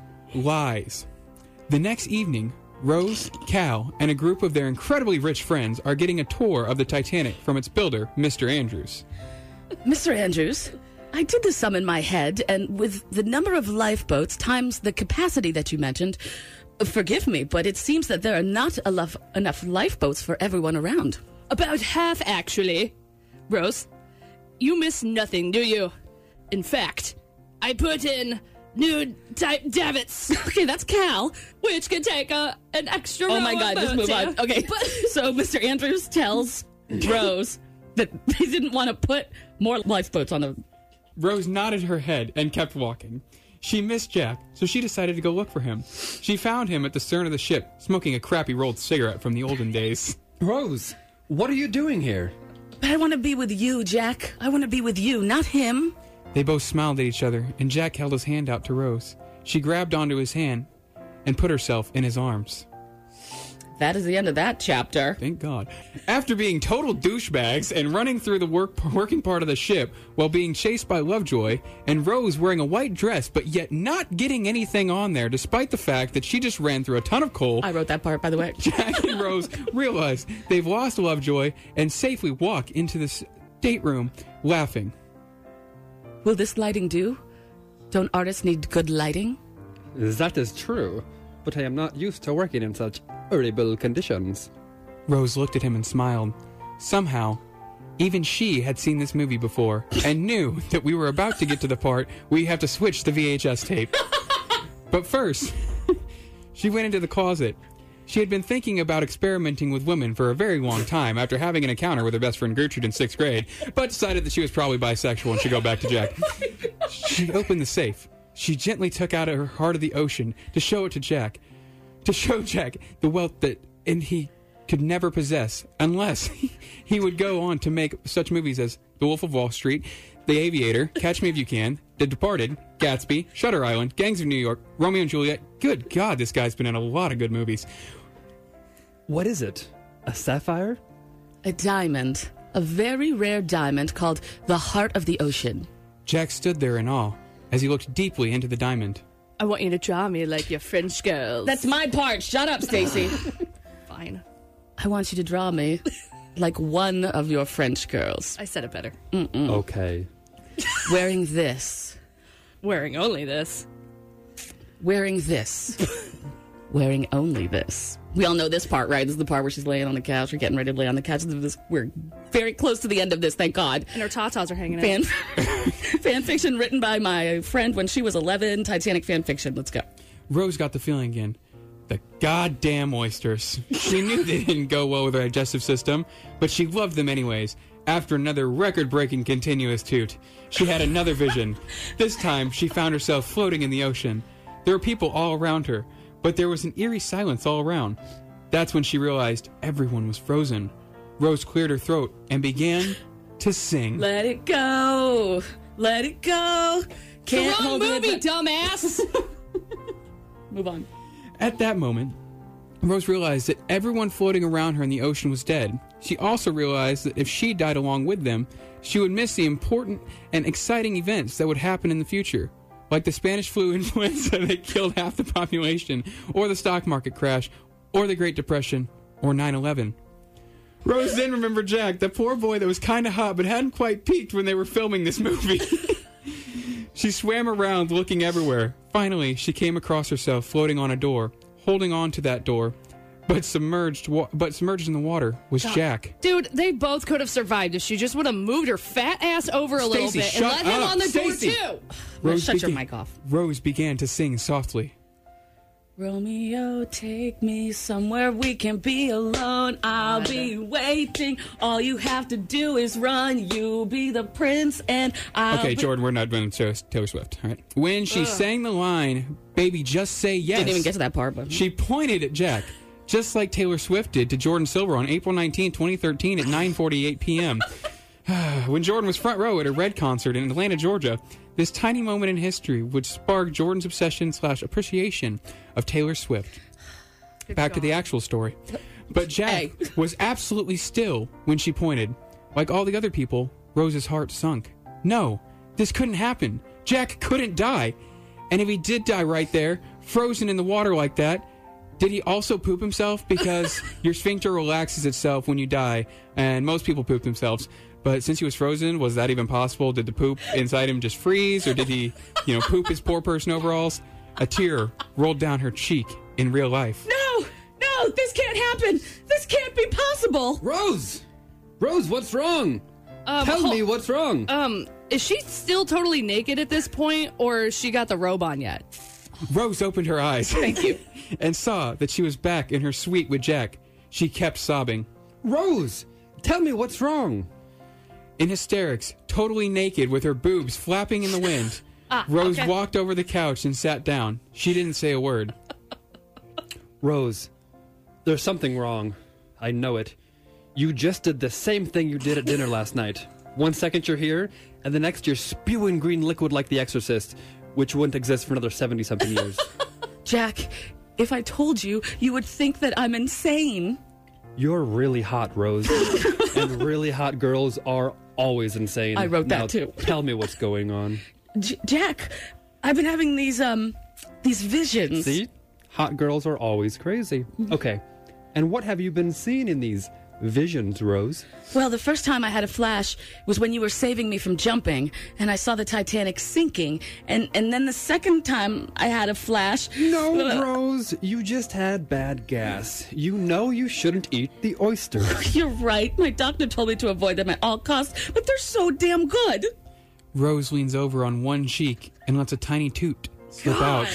lies. The next evening, Rose, Cal, and a group of their incredibly rich friends are getting a tour of the Titanic from its builder, Mr. Andrews. Mr. Andrews, I did the sum in my head, and with the number of lifeboats times the capacity that you mentioned, forgive me, but it seems that there are not enough lifeboats for everyone around. About half, actually. Rose, you miss nothing, do you? In fact, I put in new type davits. Okay, that's Cal. Which can take an extra row. Oh my God, just move on. Okay, so Mr. Andrews tells Rose that they didn't want to put more lifeboats on the... Rose nodded her head and kept walking. She missed Jack, so she decided to go look for him. She found him at the stern of the ship, smoking a crappy rolled cigarette from the olden days. Rose, what are you doing here? But I want to be with you, Jack. I want to be with you, not him. They both smiled at each other, and Jack held his hand out to Rose. She grabbed onto his hand and put herself in his arms. That is the end of that chapter. Thank God. After being total douchebags and running through the working part of the ship while being chased by Lovejoy, and Rose wearing a white dress but yet not getting anything on there despite the fact that she just ran through a ton of coal. I wrote that part, by the way. Jack and Rose realize they've lost Lovejoy and safely walk into the stateroom laughing. Will this lighting do? Don't artists need good lighting? That is true, but I am not used to working in such horrible conditions. Rose looked at him and smiled. Somehow, even she had seen this movie before and knew that we were about to get to the part where you have to switch the VHS tape. But first, she went into the closet. She had been thinking about experimenting with women for a very long time after having an encounter with her best friend Gertrude in 6th grade, but decided that she was probably bisexual and should go back to Jack. She opened the safe. She gently took out her heart of the ocean to show it to Jack. To show Jack the wealth that he could never possess unless he would go on to make such movies as The Wolf of Wall Street, The Aviator, Catch Me If You Can, The Departed, Gatsby, Shutter Island, Gangs of New York, Romeo and Juliet. Good God, this guy's been in a lot of good movies. What is it? A sapphire? A diamond. A very rare diamond called the Heart of the Ocean. Jack stood there in awe as he looked deeply into the diamond. I want you to draw me like your French girls. That's my part. Shut up, Stacy. Fine. I want you to draw me like one of your French girls. I said it better. Okay. Wearing this. Wearing only this. Wearing this. wearing only this. We all know this part, right? This is the part where she's laying on the couch or getting ready to lay on the couch. We're very close to the end of this, thank God. And her tatas are hanging out. Fan fiction written by my friend when she was 11. Titanic fan fiction. Let's go. Rose got the feeling again. The goddamn oysters. She knew they didn't go well with her digestive system, but she loved them anyways. After another record-breaking continuous toot, she had another vision. This time, she found herself floating in the ocean. There were people all around her, but there was an eerie silence all around. That's when she realized everyone was frozen. Rose cleared her throat and began to sing. Let it go. Let it go. Can't the wrong hold movie, it. dumbass. Move on. At that moment, Rose realized that everyone floating around her in the ocean was dead. She also realized that if she died along with them, she would miss the important and exciting events that would happen in the future, like the Spanish flu influenza that killed half the population, or the stock market crash, or the Great Depression, or 9/11. Rose then remembered Jack, the poor boy that was kind of hot but hadn't quite peaked when they were filming this movie. She swam around looking everywhere. Finally, she came across herself floating on a door, holding on to that door. But submerged in the water was Jack. Dude, they both could have survived if she just would have moved her fat ass over a little bit and let him on the door too. Shut your mic off. Rose began to sing softly. Romeo, take me somewhere we can be alone. I'll be waiting. All you have to do is run. You be the prince and I'll Okay, be... Jordan, we're not doing Taylor Swift. All right. When she sang the line, "Baby, just say yes," Didn't even get to that part, but she pointed at Jack, just like Taylor Swift did to Jordan Silver on April 19, 2013 at 9:48 p.m. When Jordan was front row at a Red concert in Atlanta, Georgia, this tiny moment in history would spark Jordan's obsession/appreciation of Taylor Swift. Back to the actual story. But Jack was absolutely still when she pointed. Like all the other people, Rose's heart sunk. No, this couldn't happen. Jack couldn't die. And if he did die right there, frozen in the water like that, did he also poop himself? Because your sphincter relaxes itself when you die, and most people poop themselves. But since he was frozen, was that even possible? Did the poop inside him just freeze, or did he, poop his poor person overalls? A tear rolled down her cheek in real life. No, this can't happen. This can't be possible. Rose, what's wrong? Tell me what's wrong. Is she still totally naked at this point, or she got the robe on yet? Rose opened her eyes. Thank you. And saw that she was back in her suite with Jack. She kept sobbing. Rose, tell me what's wrong. In hysterics, totally naked with her boobs flapping in the wind, Rose walked over the couch and sat down. She didn't say a word. Rose, there's something wrong. I know it. You just did the same thing you did at dinner last night. 1 second you're here, and the next you're spewing green liquid like The Exorcist, which wouldn't exist for another 70-something years. Jack, if I told you, you would think that I'm insane. You're really hot, Rose. And really hot girls are always insane. I wrote now, that too. Tell me what's going on. Jack, I've been having these visions. See? Hot girls are always crazy. Okay. And what have you been seeing in these visions, Rose? Well, the first time I had a flash was when you were saving me from jumping, and I saw the Titanic sinking. And then the second time I had a flash... No, Rose, you just had bad gas. You know you shouldn't eat the oyster. You're right. My doctor told me to avoid them at all costs, but they're so damn good. Rose leans over on one cheek and lets a tiny toot slip out.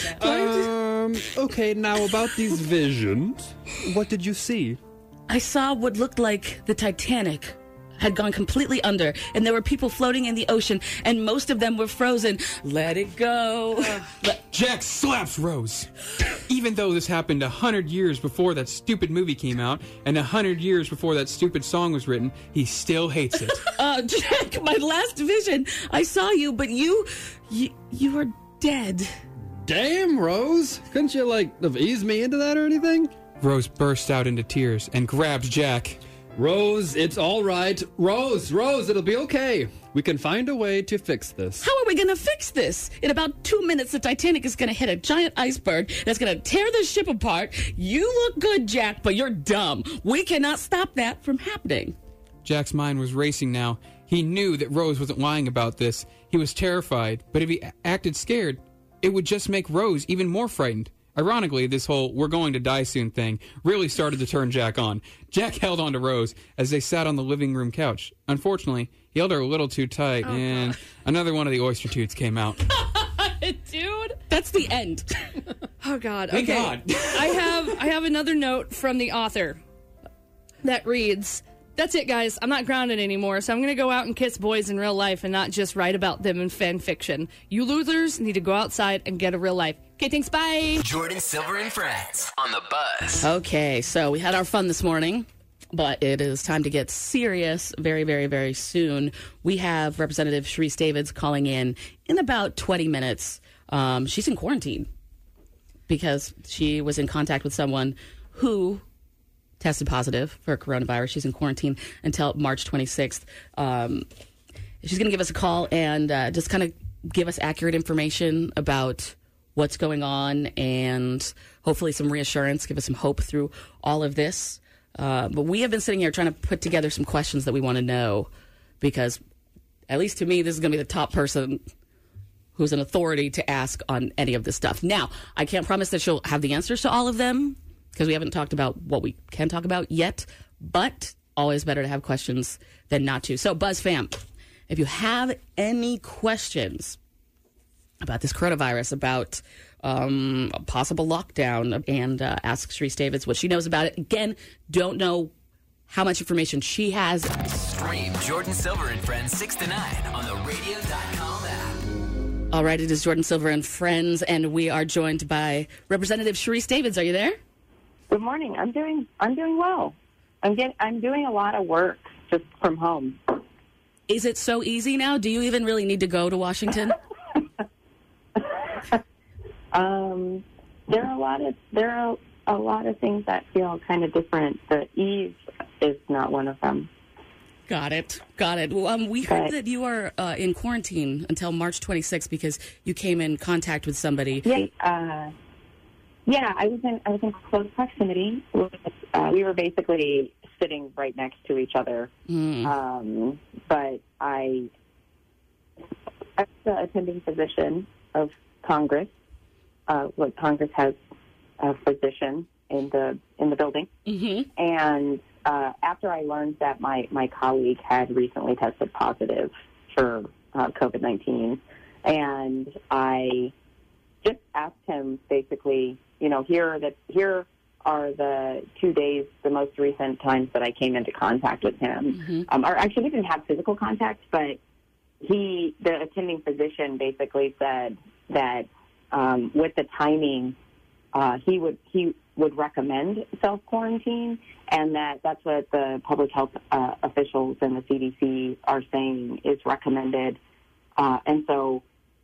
Okay, now about these visions, what did you see? I saw what looked like the Titanic had gone completely under, and there were people floating in the ocean, and most of them were frozen. Let it go. Jack slaps Rose. Even though this happened 100 years before that stupid movie came out, and 100 years before that stupid song was written, he still hates it. Jack, my last vision, I saw you, but you were dead. Damn, Rose. Couldn't you, have eased me into that or anything? Rose bursts out into tears and grabs Jack. Rose, it's all right. Rose, it'll be okay. We can find a way to fix this. How are we going to fix this? In about 2 minutes, the Titanic is going to hit a giant iceberg that's going to tear the ship apart. You look good, Jack, but you're dumb. We cannot stop that from happening. Jack's mind was racing now. He knew that Rose wasn't lying about this. He was terrified, but if he acted scared, it would just make Rose even more frightened. Ironically, this whole "we're going to die soon" thing really started to turn Jack on. Jack held on to Rose as they sat on the living room couch. Unfortunately, he held her a little too tight, and another one of the oyster toots came out. Dude, that's the end. Oh God! Thank okay. God. I have another note from the author that reads, "That's it, guys. I'm not grounded anymore, so I'm going to go out and kiss boys in real life and not just write about them in fan fiction. You losers need to go outside and get a real life." Okay, thanks. Bye. Jordan Silver and Friends on the Buzz. Okay, so we had our fun this morning, but it is time to get serious very, very, very soon. We have Representative Sharice Davids calling in about 20 minutes. She's in quarantine because she was in contact with someone who tested positive for coronavirus. She's in quarantine until March 26th. She's going to give us a call and just kind of give us accurate information about what's going on and hopefully some reassurance, give us some hope through all of this. But we have been sitting here trying to put together some questions that we want to know because, at least to me, this is going to be the top person who's an authority to ask on any of this stuff. Now, I can't promise that she'll have the answers to all of them because we haven't talked about what we can talk about yet, but always better to have questions than not to. So, Buzz fam, if you have any questions about this coronavirus, about a possible lockdown, and ask Sharice Davids what she knows about it. Again, don't know how much information she has. Stream Jordan Silver and Friends 6 to 9 on the radio.com app. All right, it is Jordan Silver and Friends, and we are joined by Representative Sharice Davids. Are you there? Good morning. I'm doing well. I'm doing a lot of work just from home. Is it so easy now? Do you even really need to go to Washington? There are a lot of things that feel kind of different. The ease is not one of them. Got it. Well, we heard that you are in quarantine until March 26th because you came in contact with somebody. Yeah, I was in close proximity. We were basically sitting right next to each other. But I was the attending physician of Congress. Congress has a physician in the building, and after I learned that my colleague had recently tested positive for COVID-19, and I just asked him basically, here are the 2 days, the most recent times that I came into contact with him. Or actually, we didn't have physical contact, but the attending physician basically said that with the timing, he would recommend self-quarantine, and that's what the public health officials and the CDC are saying is recommended. And so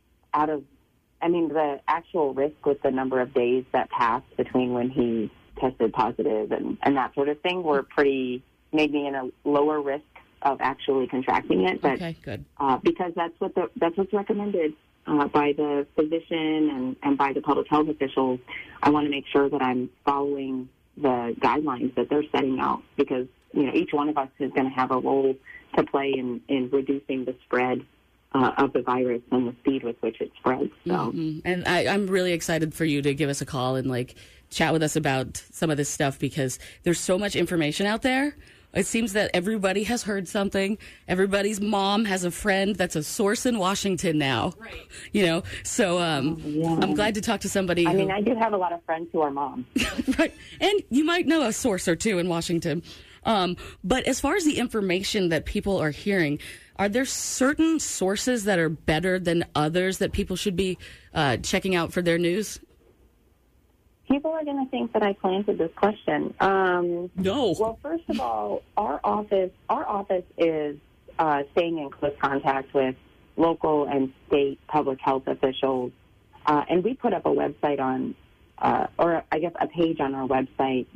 the actual risk with the number of days that passed between when he tested positive and that sort of thing made me in a lower risk of actually contracting it. But, okay, good. Because that's what's recommended by the physician and by the public health officials. I want to make sure that I'm following the guidelines that they're setting out because, each one of us is going to have a role to play in reducing the spread of the virus and the speed with which it spreads. So. And I'm really excited for you to give us a call and chat with us about some of this stuff because there's so much information out there. It seems that everybody has heard something. Everybody's mom has a friend that's a source in Washington now. Right. So I'm glad to talk to somebody. I do have a lot of friends who are moms. Right. And you might know a source or two in Washington. But as far as the information that people are hearing, are there certain sources that are better than others that people should be checking out for their news? People are going to think that I planted this question. No. Well, first of all, our office is staying in close contact with local and state public health officials, and we put up a website a page on our website,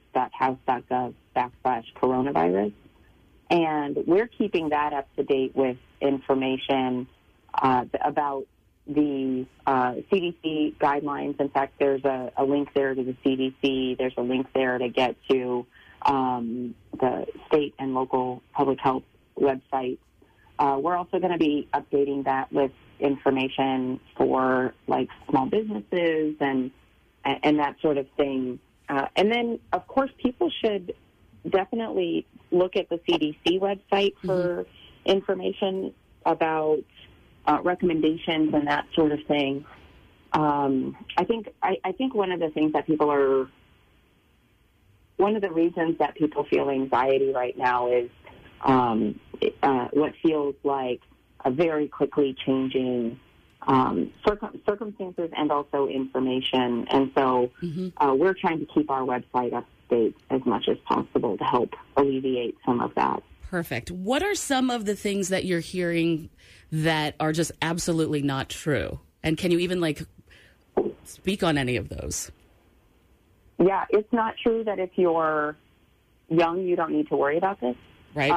davids.house.gov/coronavirus, and we're keeping that up to date with information about the CDC guidelines. In fact, there's a link there to the CDC. There's a link there to get to the state and local public health websites. We're also going to be updating that with information for small businesses and and that sort of thing. And then, of course, people should definitely look at the CDC website for information about recommendations and that sort of thing. I think one of the things that one of the reasons that people feel anxiety right now is what feels like a very quickly changing circumstances and also information. And so we're trying to keep our website up to date as much as possible to help alleviate some of that. Perfect. What are some of the things that you're hearing that are just absolutely not true? And can you even speak on any of those? Yeah, it's not true that if you're young, you don't need to worry about this. Right.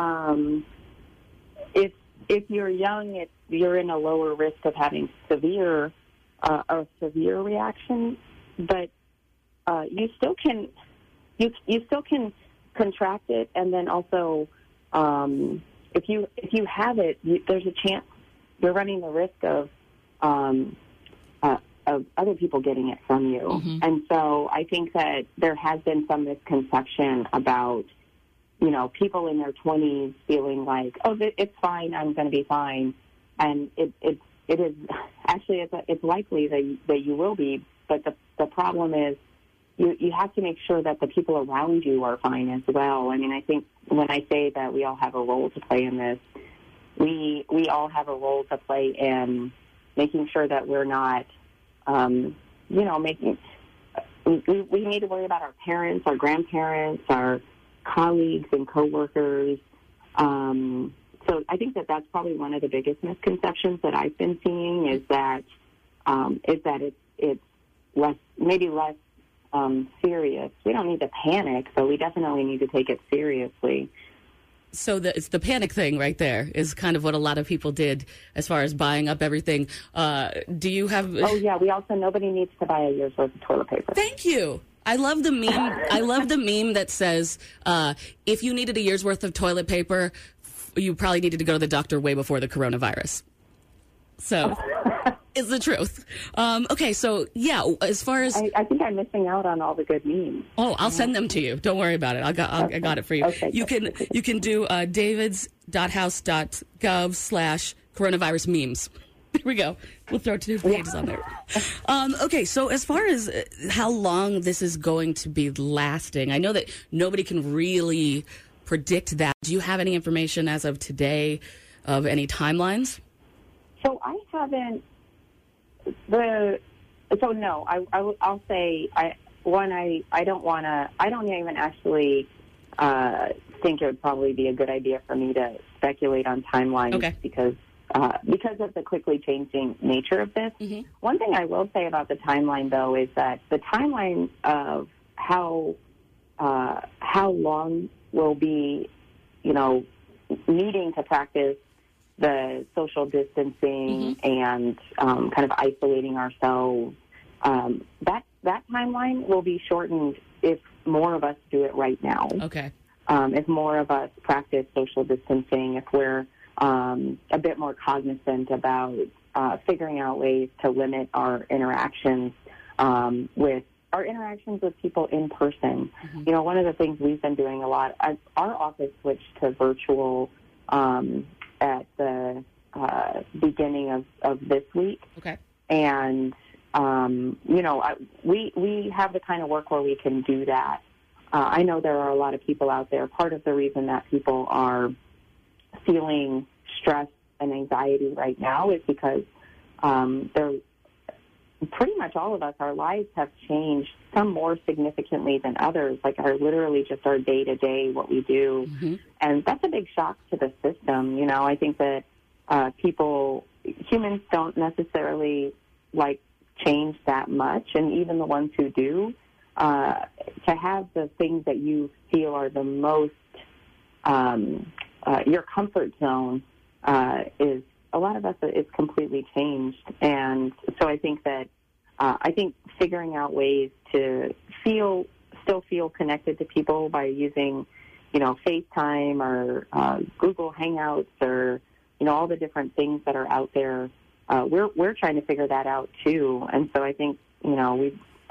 If you're young, you're in a lower risk of having a severe reaction, but you still can contract it, and then also if you have it, there's a chance you're running the risk of other people getting it from you. And so I think that there has been some misconception about, people in their 20s feeling like, oh, it's fine, I'm going to be fine. And it is actually, it's likely that you will be, but the problem is you have to make sure that the people around you are fine as well. I mean, I think when I say that we all have a role to play in this, we all have a role to play in making sure that we're not, we need to worry about our parents, our grandparents, our colleagues and coworkers. So I think that that's probably one of the biggest misconceptions that I've been seeing is that it's less serious. We don't need to panic, but we definitely need to take it seriously. So it's the panic thing right there is kind of what a lot of people did as far as buying up everything. Do you have... Oh, yeah. Nobody needs to buy a year's worth of toilet paper. Thank you. I love the meme. I love the meme that says, if you needed a year's worth of toilet paper, you probably needed to go to the doctor way before the coronavirus. So it's the truth. Okay, so yeah, as far as I think I'm missing out on all the good memes. Oh, I'll send them to you. Don't worry about it. I got it for you. Okay, you can do davids.house.gov/coronavirus memes. There we go. We'll throw 2 pages on there. Okay, so as far as how long this is going to be lasting, I know that nobody can really predict that. Do you have any information as of today of any timelines? So I haven't. No. I'll say I don't even actually think it would probably be a good idea for me to speculate on timelines because of the quickly changing nature of this. One thing I will say about the timeline, though, is that the timeline of how long we'll be, needing to practice the social distancing and kind of isolating ourselves, that timeline will be shortened if more of us do it right now. Okay. If more of us practice social distancing, if we're a bit more cognizant about figuring out ways to limit our interactions with people in person. One of the things we've been doing a lot, our office switched to virtual at the beginning of this week. Okay. And, we have the kind of work where we can do that. I know there are a lot of people out there. Part of the reason that people are feeling stress and anxiety right now is because they're pretty much all of us, our lives have changed, some more significantly than others, literally just our day-to-day, what we do. And that's a big shock to the system. I think that humans don't necessarily change that much, and even the ones who do, to have the things that you feel are the most your comfort zone is, a lot of us, it's completely changed. And so I think that figuring out ways to still feel connected to people by using, FaceTime or Google Hangouts or, all the different things that are out there, we're trying to figure that out too. And so I think, we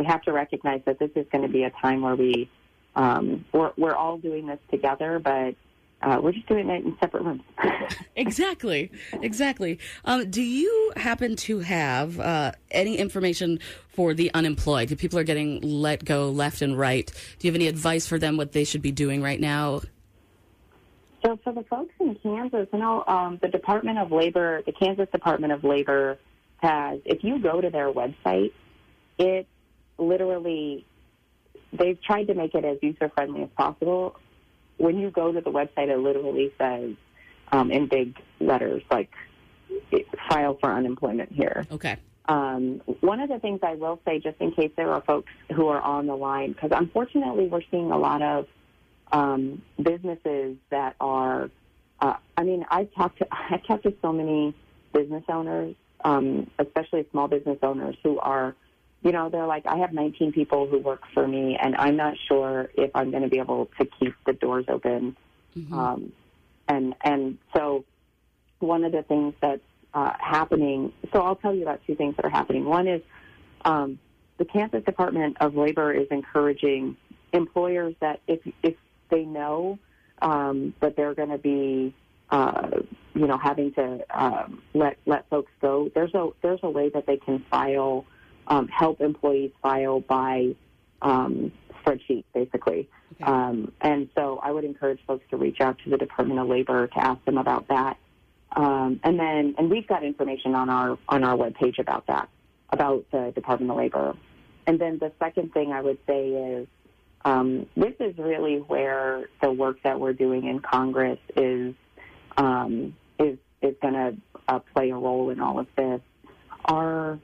have to recognize that this is going to be a time where we're all doing this together, but we're just doing it in separate rooms. Exactly. Do you happen to have any information for the unemployed? If people are getting let go left and right, do you have any advice for them what they should be doing right now? So for the folks in Kansas, the Department of Labor, the Kansas Department of Labor has, if you go to their website, it literally, they've tried to make it as user-friendly as possible. When you go to the website, it literally says in big letters, like, file for unemployment here. Okay. One of the things I will say, just in case there are folks who are on the line, because unfortunately we're seeing a lot of businesses that are, I've talked to so many business owners, especially small business owners who are, they're like, I have 19 people who work for me, and I'm not sure if I'm going to be able to keep the doors open. Mm-hmm. And so one of the things that's happening, so I'll tell you about two things that are happening. One is the Kansas Department of Labor is encouraging employers that if they know that they're going to be having to let folks go, there's a way that they can file, help employees file by spreadsheet, basically. Okay. And so I would encourage folks to reach out to the Department of Labor to ask them about that. And we've got information on our webpage about that, about the Department of Labor. And then the second thing I would say is this is really where the work that we're doing in Congress is going to play a role in all of this. Our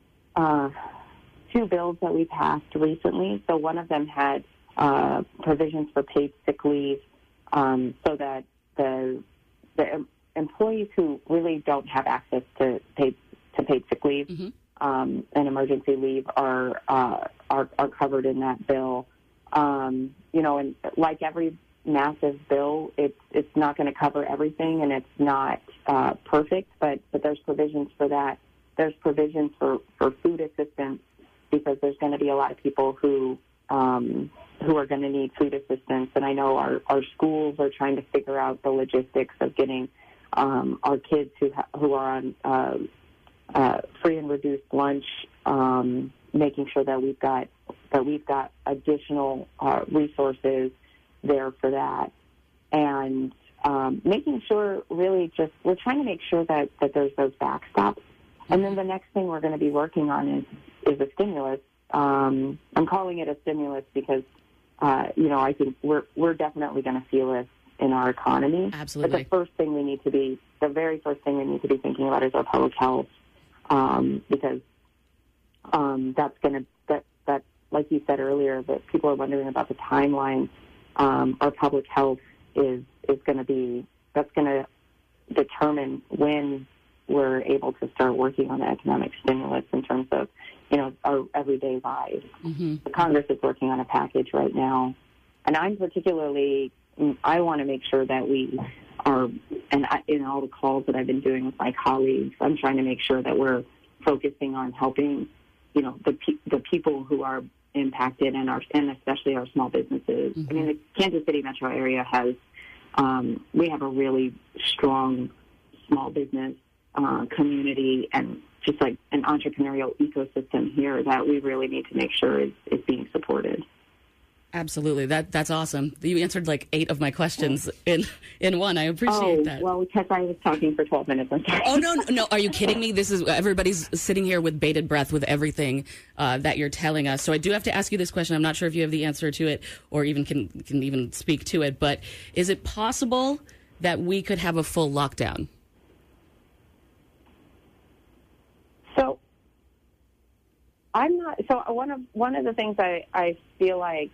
two bills that we passed recently, so one of them had provisions for paid sick leave, so that the employees who really don't have access to paid sick leave mm-hmm. And emergency leave are covered in that bill. And like every massive bill, it's not going to cover everything, and it's not perfect, but there's provisions for that. There's provisions for food assistance, because there's going to be a lot of people who are going to need food assistance. And I know our schools are trying to figure out the logistics of getting our kids who are on free and reduced lunch, making sure that we've got additional resources there for that, and making sure we're trying to make sure that there's those backstops. And then the next thing we're going to be working on is a stimulus. I'm calling it a stimulus because, I think we're definitely going to feel it in our economy. Absolutely. But the very first thing we need to be thinking about is our public health, because that's going to, that like you said earlier, that people are wondering about the timeline. Our public health is going to be, that's going to determine when we're able to start working on the economic stimulus in terms of, our everyday lives. Mm-hmm. The Congress is working on a package right now. And I want to make sure that we are, in all the calls that I've been doing with my colleagues, I'm trying to make sure that we're focusing on helping, the people who are impacted and especially our small businesses. Mm-hmm. I mean, the Kansas City metro area has, we have a really strong small business community and just like an entrepreneurial ecosystem here that we really need to make sure is being supported. Absolutely. That's awesome. You answered like 8 of my questions in one. I appreciate that. Well, because I was talking for 12 minutes. I'm sorry. Oh, no. Are you kidding me? Everybody's sitting here with bated breath with everything that you're telling us. So I do have to ask you this question. I'm not sure if you have the answer to it or even can even speak to it, but is it possible that we could have a full lockdown? So I'm not. So one of the things I feel like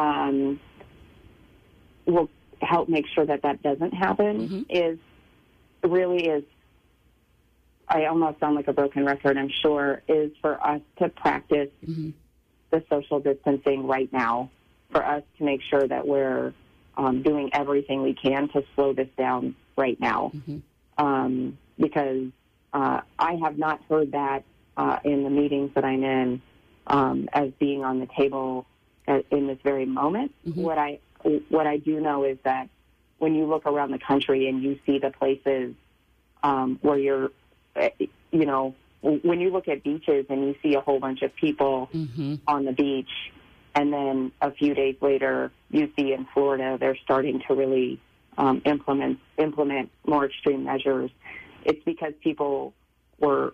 will help make sure that doesn't happen mm-hmm. I almost sound like a broken record, I'm sure, is for us to practice mm-hmm. the social distancing right now, for us to make sure that we're doing everything we can to slow this down right now. Mm-hmm. Because I have not heard that in the meetings that I'm in as being on the table in this very moment. Mm-hmm. What I do know is that when you look around the country and you see the places where you're, when you look at beaches and you see a whole bunch of people Mm-hmm. on the beach, and then a few days later you see in Florida they're starting to really implement more extreme measures, it's because people are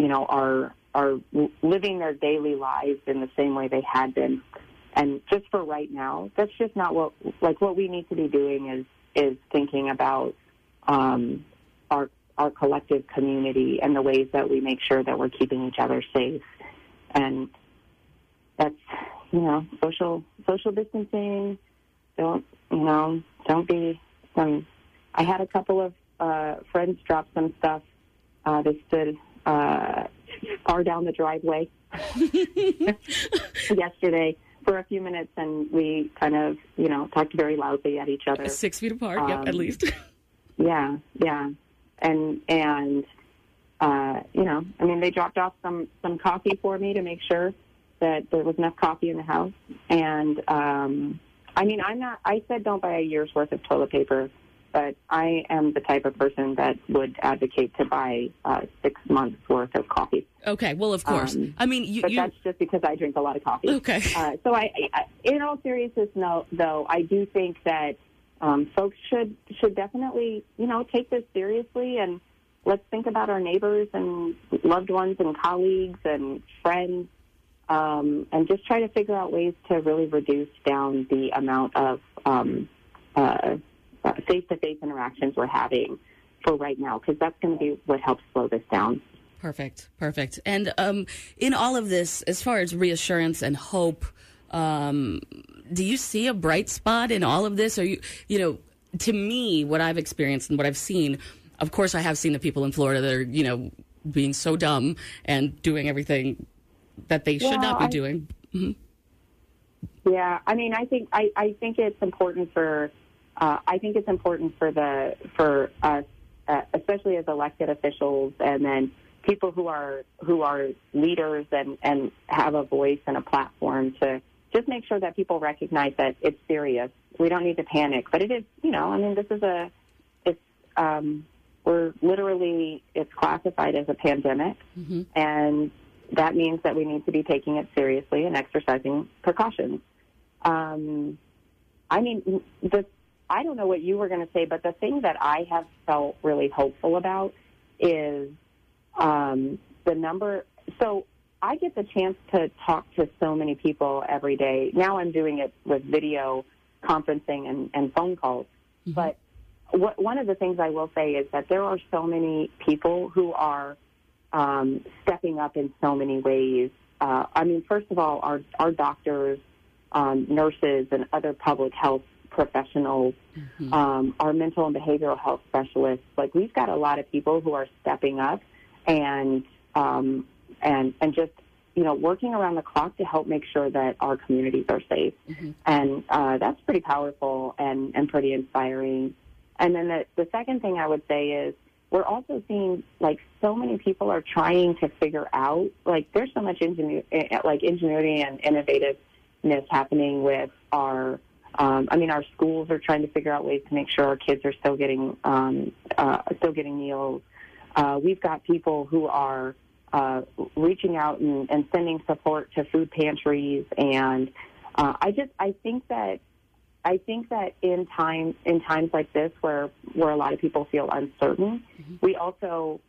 living their daily lives in the same way they had been. And just for right now, that's just not what we need to be doing is thinking about our collective community and the ways that we make sure that we're keeping each other safe. And that's, social distancing. Don't be I had a couple of friends drop some stuff. They stood far down the driveway yesterday for a few minutes, and we kind of, talked very loudly at each other. 6 feet apart, at least. Yeah. And they dropped off some coffee for me to make sure that there was enough coffee in the house. And, I said don't buy a year's worth of toilet paper, but I am the type of person that would advocate to buy 6 months worth of coffee. Okay, well, of course. But that's just because I drink a lot of coffee. Okay. So I, in all seriousness, though, I do think that folks should definitely, take this seriously, and let's think about our neighbors and loved ones and colleagues and friends, and just try to figure out ways to really reduce down the amount of face-to-face interactions we're having for right now, because that's going to be what helps slow this down. Perfect. And in all of this, as far as reassurance and hope, do you see a bright spot in all of this? Or to me, what I've experienced and what I've seen, of course, I have seen the people in Florida that are, being so dumb and doing everything that they should not be doing. Mm-hmm. Yeah, I think it's important for us, especially as elected officials, and then people who are leaders and have a voice and a platform, to just make sure that people recognize that it's serious. We don't need to panic, but it is, it's classified as a pandemic, mm-hmm. and that means that we need to be taking it seriously and exercising precautions. I don't know what you were going to say, but the thing that I have felt really hopeful about is the number. So I get the chance to talk to so many people every day. Now I'm doing it with video conferencing and phone calls. Mm-hmm. But one of the things I will say is that there are so many people who are stepping up in so many ways. First of all, our doctors, nurses, and other public health professionals, mm-hmm. Our mental and behavioral health specialists. We've got a lot of people who are stepping up and just, working around the clock to help make sure that our communities are safe. Mm-hmm. And that's pretty powerful and pretty inspiring. And then the second thing I would say is we're also seeing, so many people are trying to figure out, there's so much ingenuity and innovativeness happening with our schools are trying to figure out ways to make sure our kids are still getting meals. We've got people who are reaching out and sending support to food pantries, and I think that in times like this where a lot of people feel uncertain, mm-hmm. we also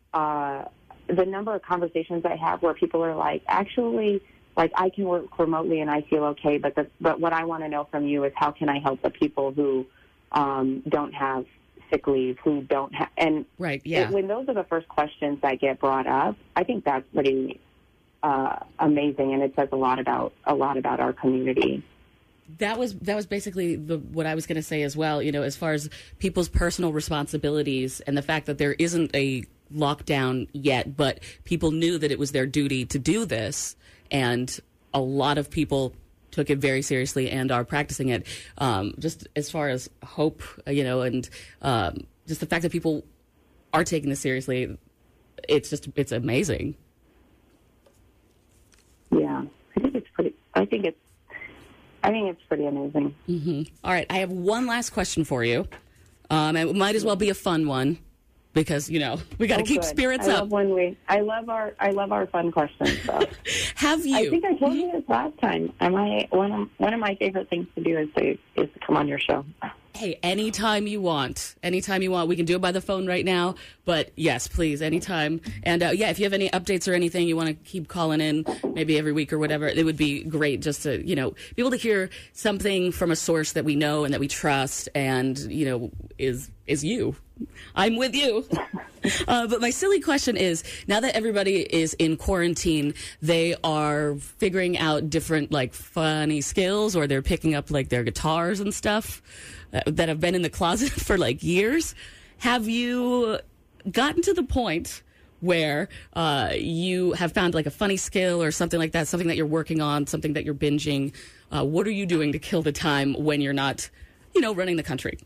the number of conversations I have where people are actually, I can work remotely and I feel okay, but what I want to know from you is how can I help the people who don't have sick leave, who don't have, and right, yeah. When those are the first questions that get brought up, I think that's pretty amazing, and it says a lot about our community. That was basically what I was going to say as well. As far as people's personal responsibilities and the fact that there isn't a lockdown yet, but people knew that it was their duty to do this, and a lot of people took it very seriously and are practicing it. Just as far as hope, and just the fact that people are taking this seriously, it's amazing. Yeah. I think it's pretty amazing. Mm-hmm. All right, I have one last question for you. It might as well be a fun one because we got to keep good. spirits I up. love our fun questions. So. Have you? I think I told you this last time. One of my favorite things to do is to come on your show. Hey, anytime you want. Anytime you want. We can do it by the phone right now. But yes, please, anytime. And if you have any updates or anything, you want to keep calling in maybe every week or whatever, it would be great just to, be able to hear something from a source that we know and that we trust and, is you. I'm with you. But my silly question is, now that everybody is in quarantine, they are figuring out different, funny skills, or they're picking up, their guitars and stuff that have been in the closet for, years. Have you gotten to the point where you have found, a funny skill or something like that, something that you're working on, something that you're binging? What are you doing to kill the time when you're not, running the country?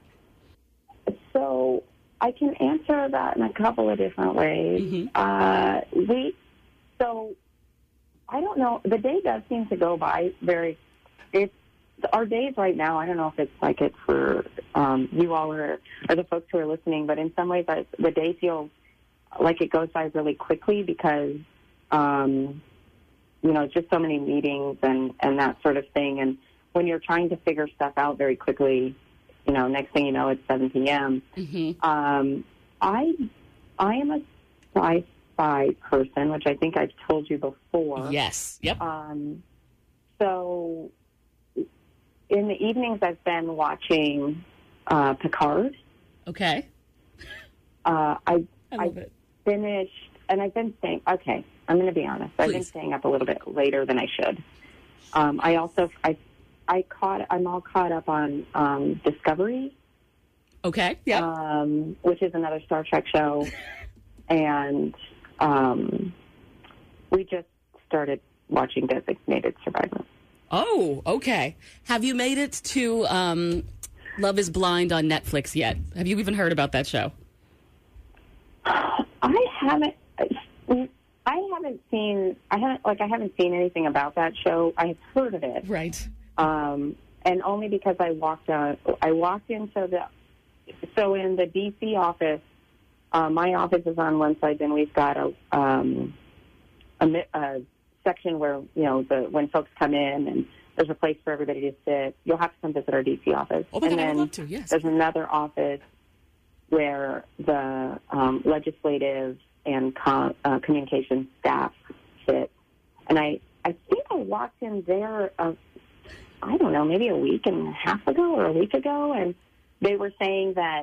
So I can answer that in a couple of different ways. Mm-hmm. So I don't know. The day does seem to go by our days right now. I don't know if it's like it for you all or the folks who are listening, but in some ways the day feels like it goes by really quickly because, just so many meetings and that sort of thing. And when you're trying to figure stuff out very quickly, next thing you know, it's 7 p.m. Mm-hmm. I am a sci-fi person, which I think I've told you before. Yes. Yep. So in the evenings, I've been watching Picard. Okay. I love it. Finished, and I've been staying. Okay, I'm going to be honest. Please. I've been staying up a little bit later than I should. I'm all caught up on Discovery. Okay. Yeah. Which is another Star Trek show, and we just started watching Designated Survivor. Oh, okay. Have you made it to Love Is Blind on Netflix yet? Have you even heard about that show? I haven't seen anything about that show. I've heard of it. Right. And only because I walked into in the DC office, my office is on one side, then we've got a section where, when folks come in and there's a place for everybody to sit. You'll have to come visit our DC office. Oh, and then I would love to, yes. There's another office where the legislative and communication staff sit. And I think I walked in there, I don't know, maybe a week and a half ago or a week ago, and they were saying that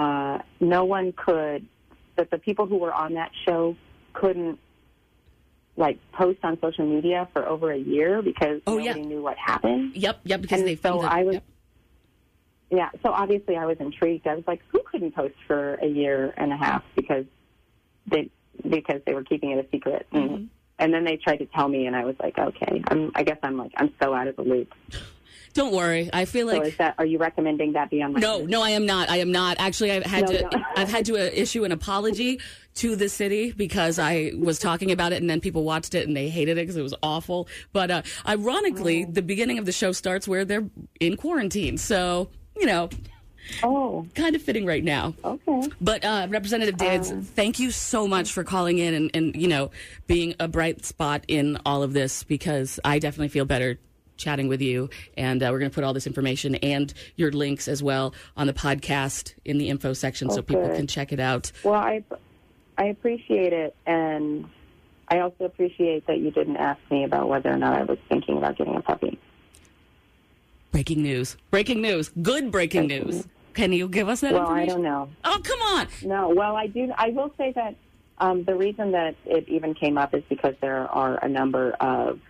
that the people who were on that show couldn't post on social media for over a year because nobody knew what happened. Yep, because they filmed it. I was. Yep. Yeah, so obviously I was intrigued. I was like, who couldn't post for a year and a half because they were keeping it a secret? Mm-hmm. And then they tried to tell me, and I was like, okay, I guess I'm so out of the loop. Don't worry. I feel like. So are you recommending that be on my? No, I am not. I am not. Actually, I've had to issue an apology to the city because I was talking about it, and then people watched it and they hated it because it was awful. But ironically, the beginning of the show starts where they're in quarantine, so kind of fitting right now. Okay. But Representative Dance, thank you so much for calling in and being a bright spot in all of this because I definitely feel better chatting with you, and we're going to put all this information and your links as well on the podcast in the info section so people can check it out. Well, I appreciate it, and I also appreciate that you didn't ask me about whether or not I was thinking about getting a puppy. Breaking news. Good breaking news. Can you give us that information? Well, I don't know. Oh, come on. No, well, I do. I will say that the reason that it even came up is because there are a number of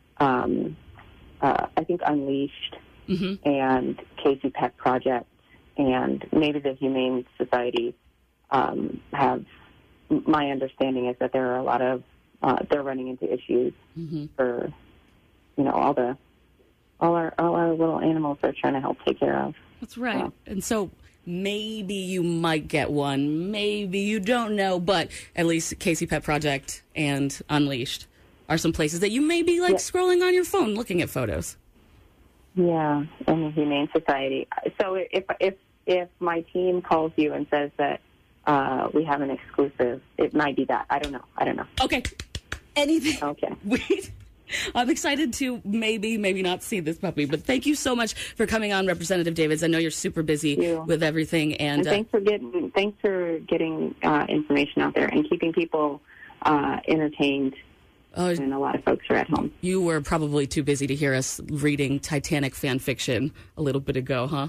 I think Unleashed and Casey Pet Project and maybe the Humane Society have. My understanding is that there are a lot of they're running into issues for all our little animals they're trying to help take care of. That's right. And so maybe you might get one, maybe you don't know, but at least Casey Pet Project and Unleashed are some places that you may be scrolling on your phone looking at photos. Yeah, in the Humane Society. So if my team calls you and says that we have an exclusive, it might be that. I don't know. Okay. Anything. Okay. I'm excited to maybe not see this puppy, but thank you so much for coming on, Representative Davids. I know you're super busy with everything, and thanks for getting information out there and keeping people entertained. And a lot of folks are at home. You were probably too busy to hear us reading Titanic fan fiction a little bit ago, huh?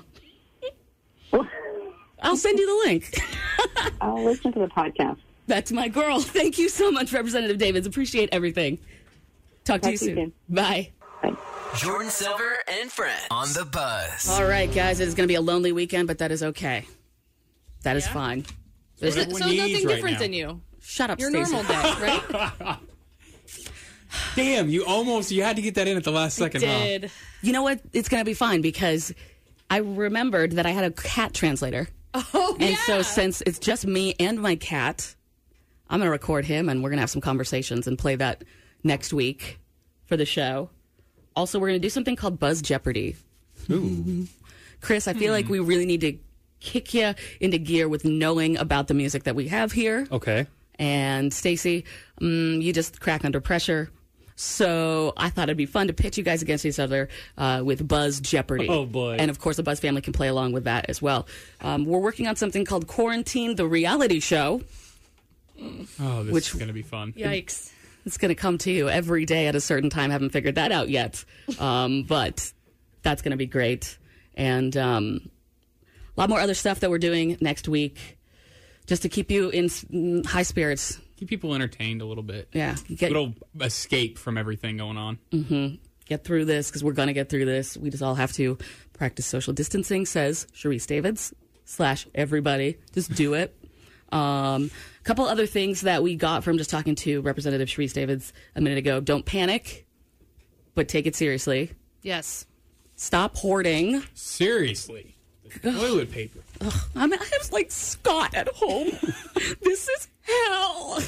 I'll send you the link. I'll listen to the podcast. That's my girl. Thank you so much, Representative Davids. Appreciate everything. Talk to you soon. Bye. Jordan Silver and friends on the Buzz. All right, guys. It is going to be a lonely weekend, but that is okay. That is fine. So nothing different than you. Shut up, Your Stacey. normal day, right? Damn, you had to get that in at the last second. Did. Huh? You know what? It's going to be fine because I remembered that I had a cat translator. Oh, and so since it's just me and my cat, I'm going to record him and we're going to have some conversations and play that next week for the show. Also, we're going to do something called Buzz Jeopardy. Ooh. Chris, I feel like we really need to kick you into gear with knowing about the music that we have here. Okay. And Stacey, you just crack under pressure. So I thought it'd be fun to pitch you guys against each other with Buzz Jeopardy. Oh, boy. And, of course, the Buzz family can play along with that as well. We're working on something called Quarantine, the reality show. Oh, this is going to be fun. Yikes. It's going to come to you every day at a certain time. Haven't figured that out yet. But that's going to be great. And a lot more other stuff that we're doing next week just to keep you in high spirits. Keep people entertained a little bit. Yeah. Little escape from everything going on. Mm-hmm. Get through this because we're going to get through this. We just all have to practice social distancing, says Sharice Davids / everybody. Just do it. A couple other things that we got from just talking to Representative Sharice Davids a minute ago. Don't panic, but take it seriously. Yes. Stop hoarding. Seriously. Toilet paper. I was like Scott at home. This is hell.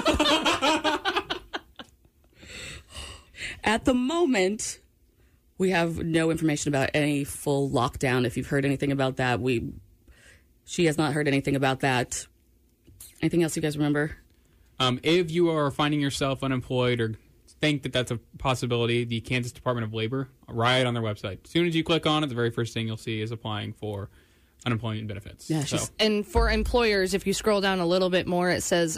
At the moment, we have no information about any full lockdown. If you've heard anything about that, she has not heard anything about that. Anything else you guys remember? If you are finding yourself unemployed or think that that's a possibility, the Kansas Department of Labor, right on their website. As soon as you click on it, the very first thing you'll see is applying for unemployment benefits. Yeah, and for employers, if you scroll down a little bit more, it says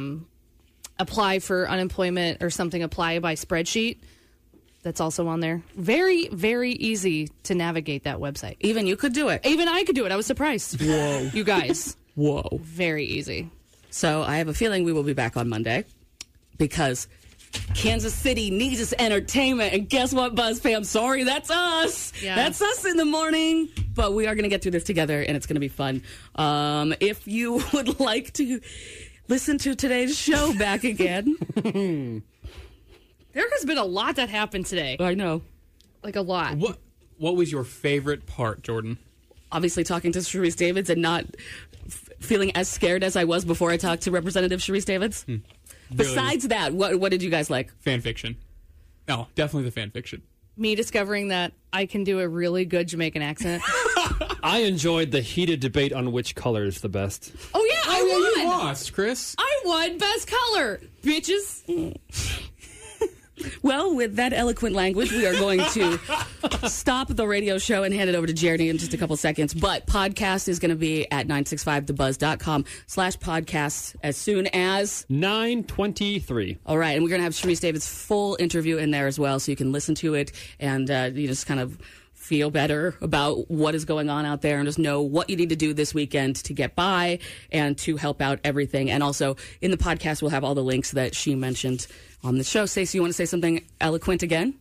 apply for unemployment or something, apply by spreadsheet. That's also on there. Very, very easy to navigate that website. Even you could do it. Even I could do it. I was surprised. Whoa. You guys. Whoa. Very easy. So I have a feeling we will be back on Monday because Kansas City needs its entertainment. And guess what, Buzz fam? Sorry, that's us. Yeah. That's us in the morning. But we are going to get through this together, and it's going to be fun. If you would like to listen to today's show back again. There has been a lot that happened today. I know. Like a lot. What was your favorite part, Jordan? Obviously talking to Sharice Davids and not feeling as scared as I was before I talked to Representative Sharice Davids. Besides that, what did you guys like? Fan fiction. No, definitely the fan fiction. Me discovering that I can do a really good Jamaican accent. I enjoyed the heated debate on which color is the best. Oh, yeah, I won. You lost, Chris. I won best color, bitches. Well, with that eloquent language, we are going to stop the radio show and hand it over to Jeremy in just a couple seconds. But podcast is going to be at 965thebuzz.com/podcast as soon as 9:23. All right. And we're going to have Sharice Davids' full interview in there as well, so you can listen to it and you just kind of feel better about what is going on out there and just know what you need to do this weekend to get by and to help out everything. And also in the podcast, we'll have all the links that she mentioned on the show. Stacey, you want to say something eloquent again?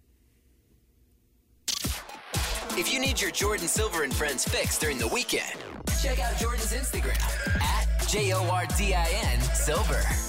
If you need your Jordan Silver and Friends fix during the weekend, check out Jordan's Instagram at JORDIN Silver.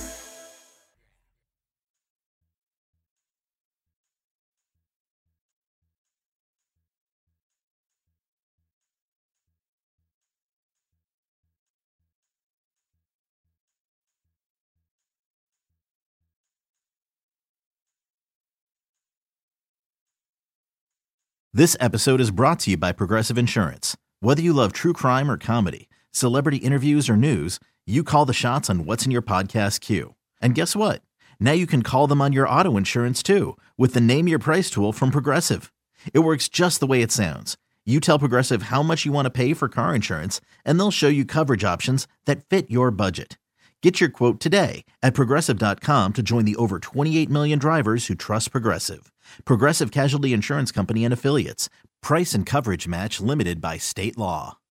This episode is brought to you by Progressive Insurance. Whether you love true crime or comedy, celebrity interviews or news, you call the shots on what's in your podcast queue. And guess what? Now you can call them on your auto insurance too with the Name Your Price tool from Progressive. It works just the way it sounds. You tell Progressive how much you want to pay for car insurance, and they'll show you coverage options that fit your budget. Get your quote today at Progressive.com to join the over 28 million drivers who trust Progressive. Progressive Casualty Insurance Company and Affiliates. Price and coverage match limited by state law.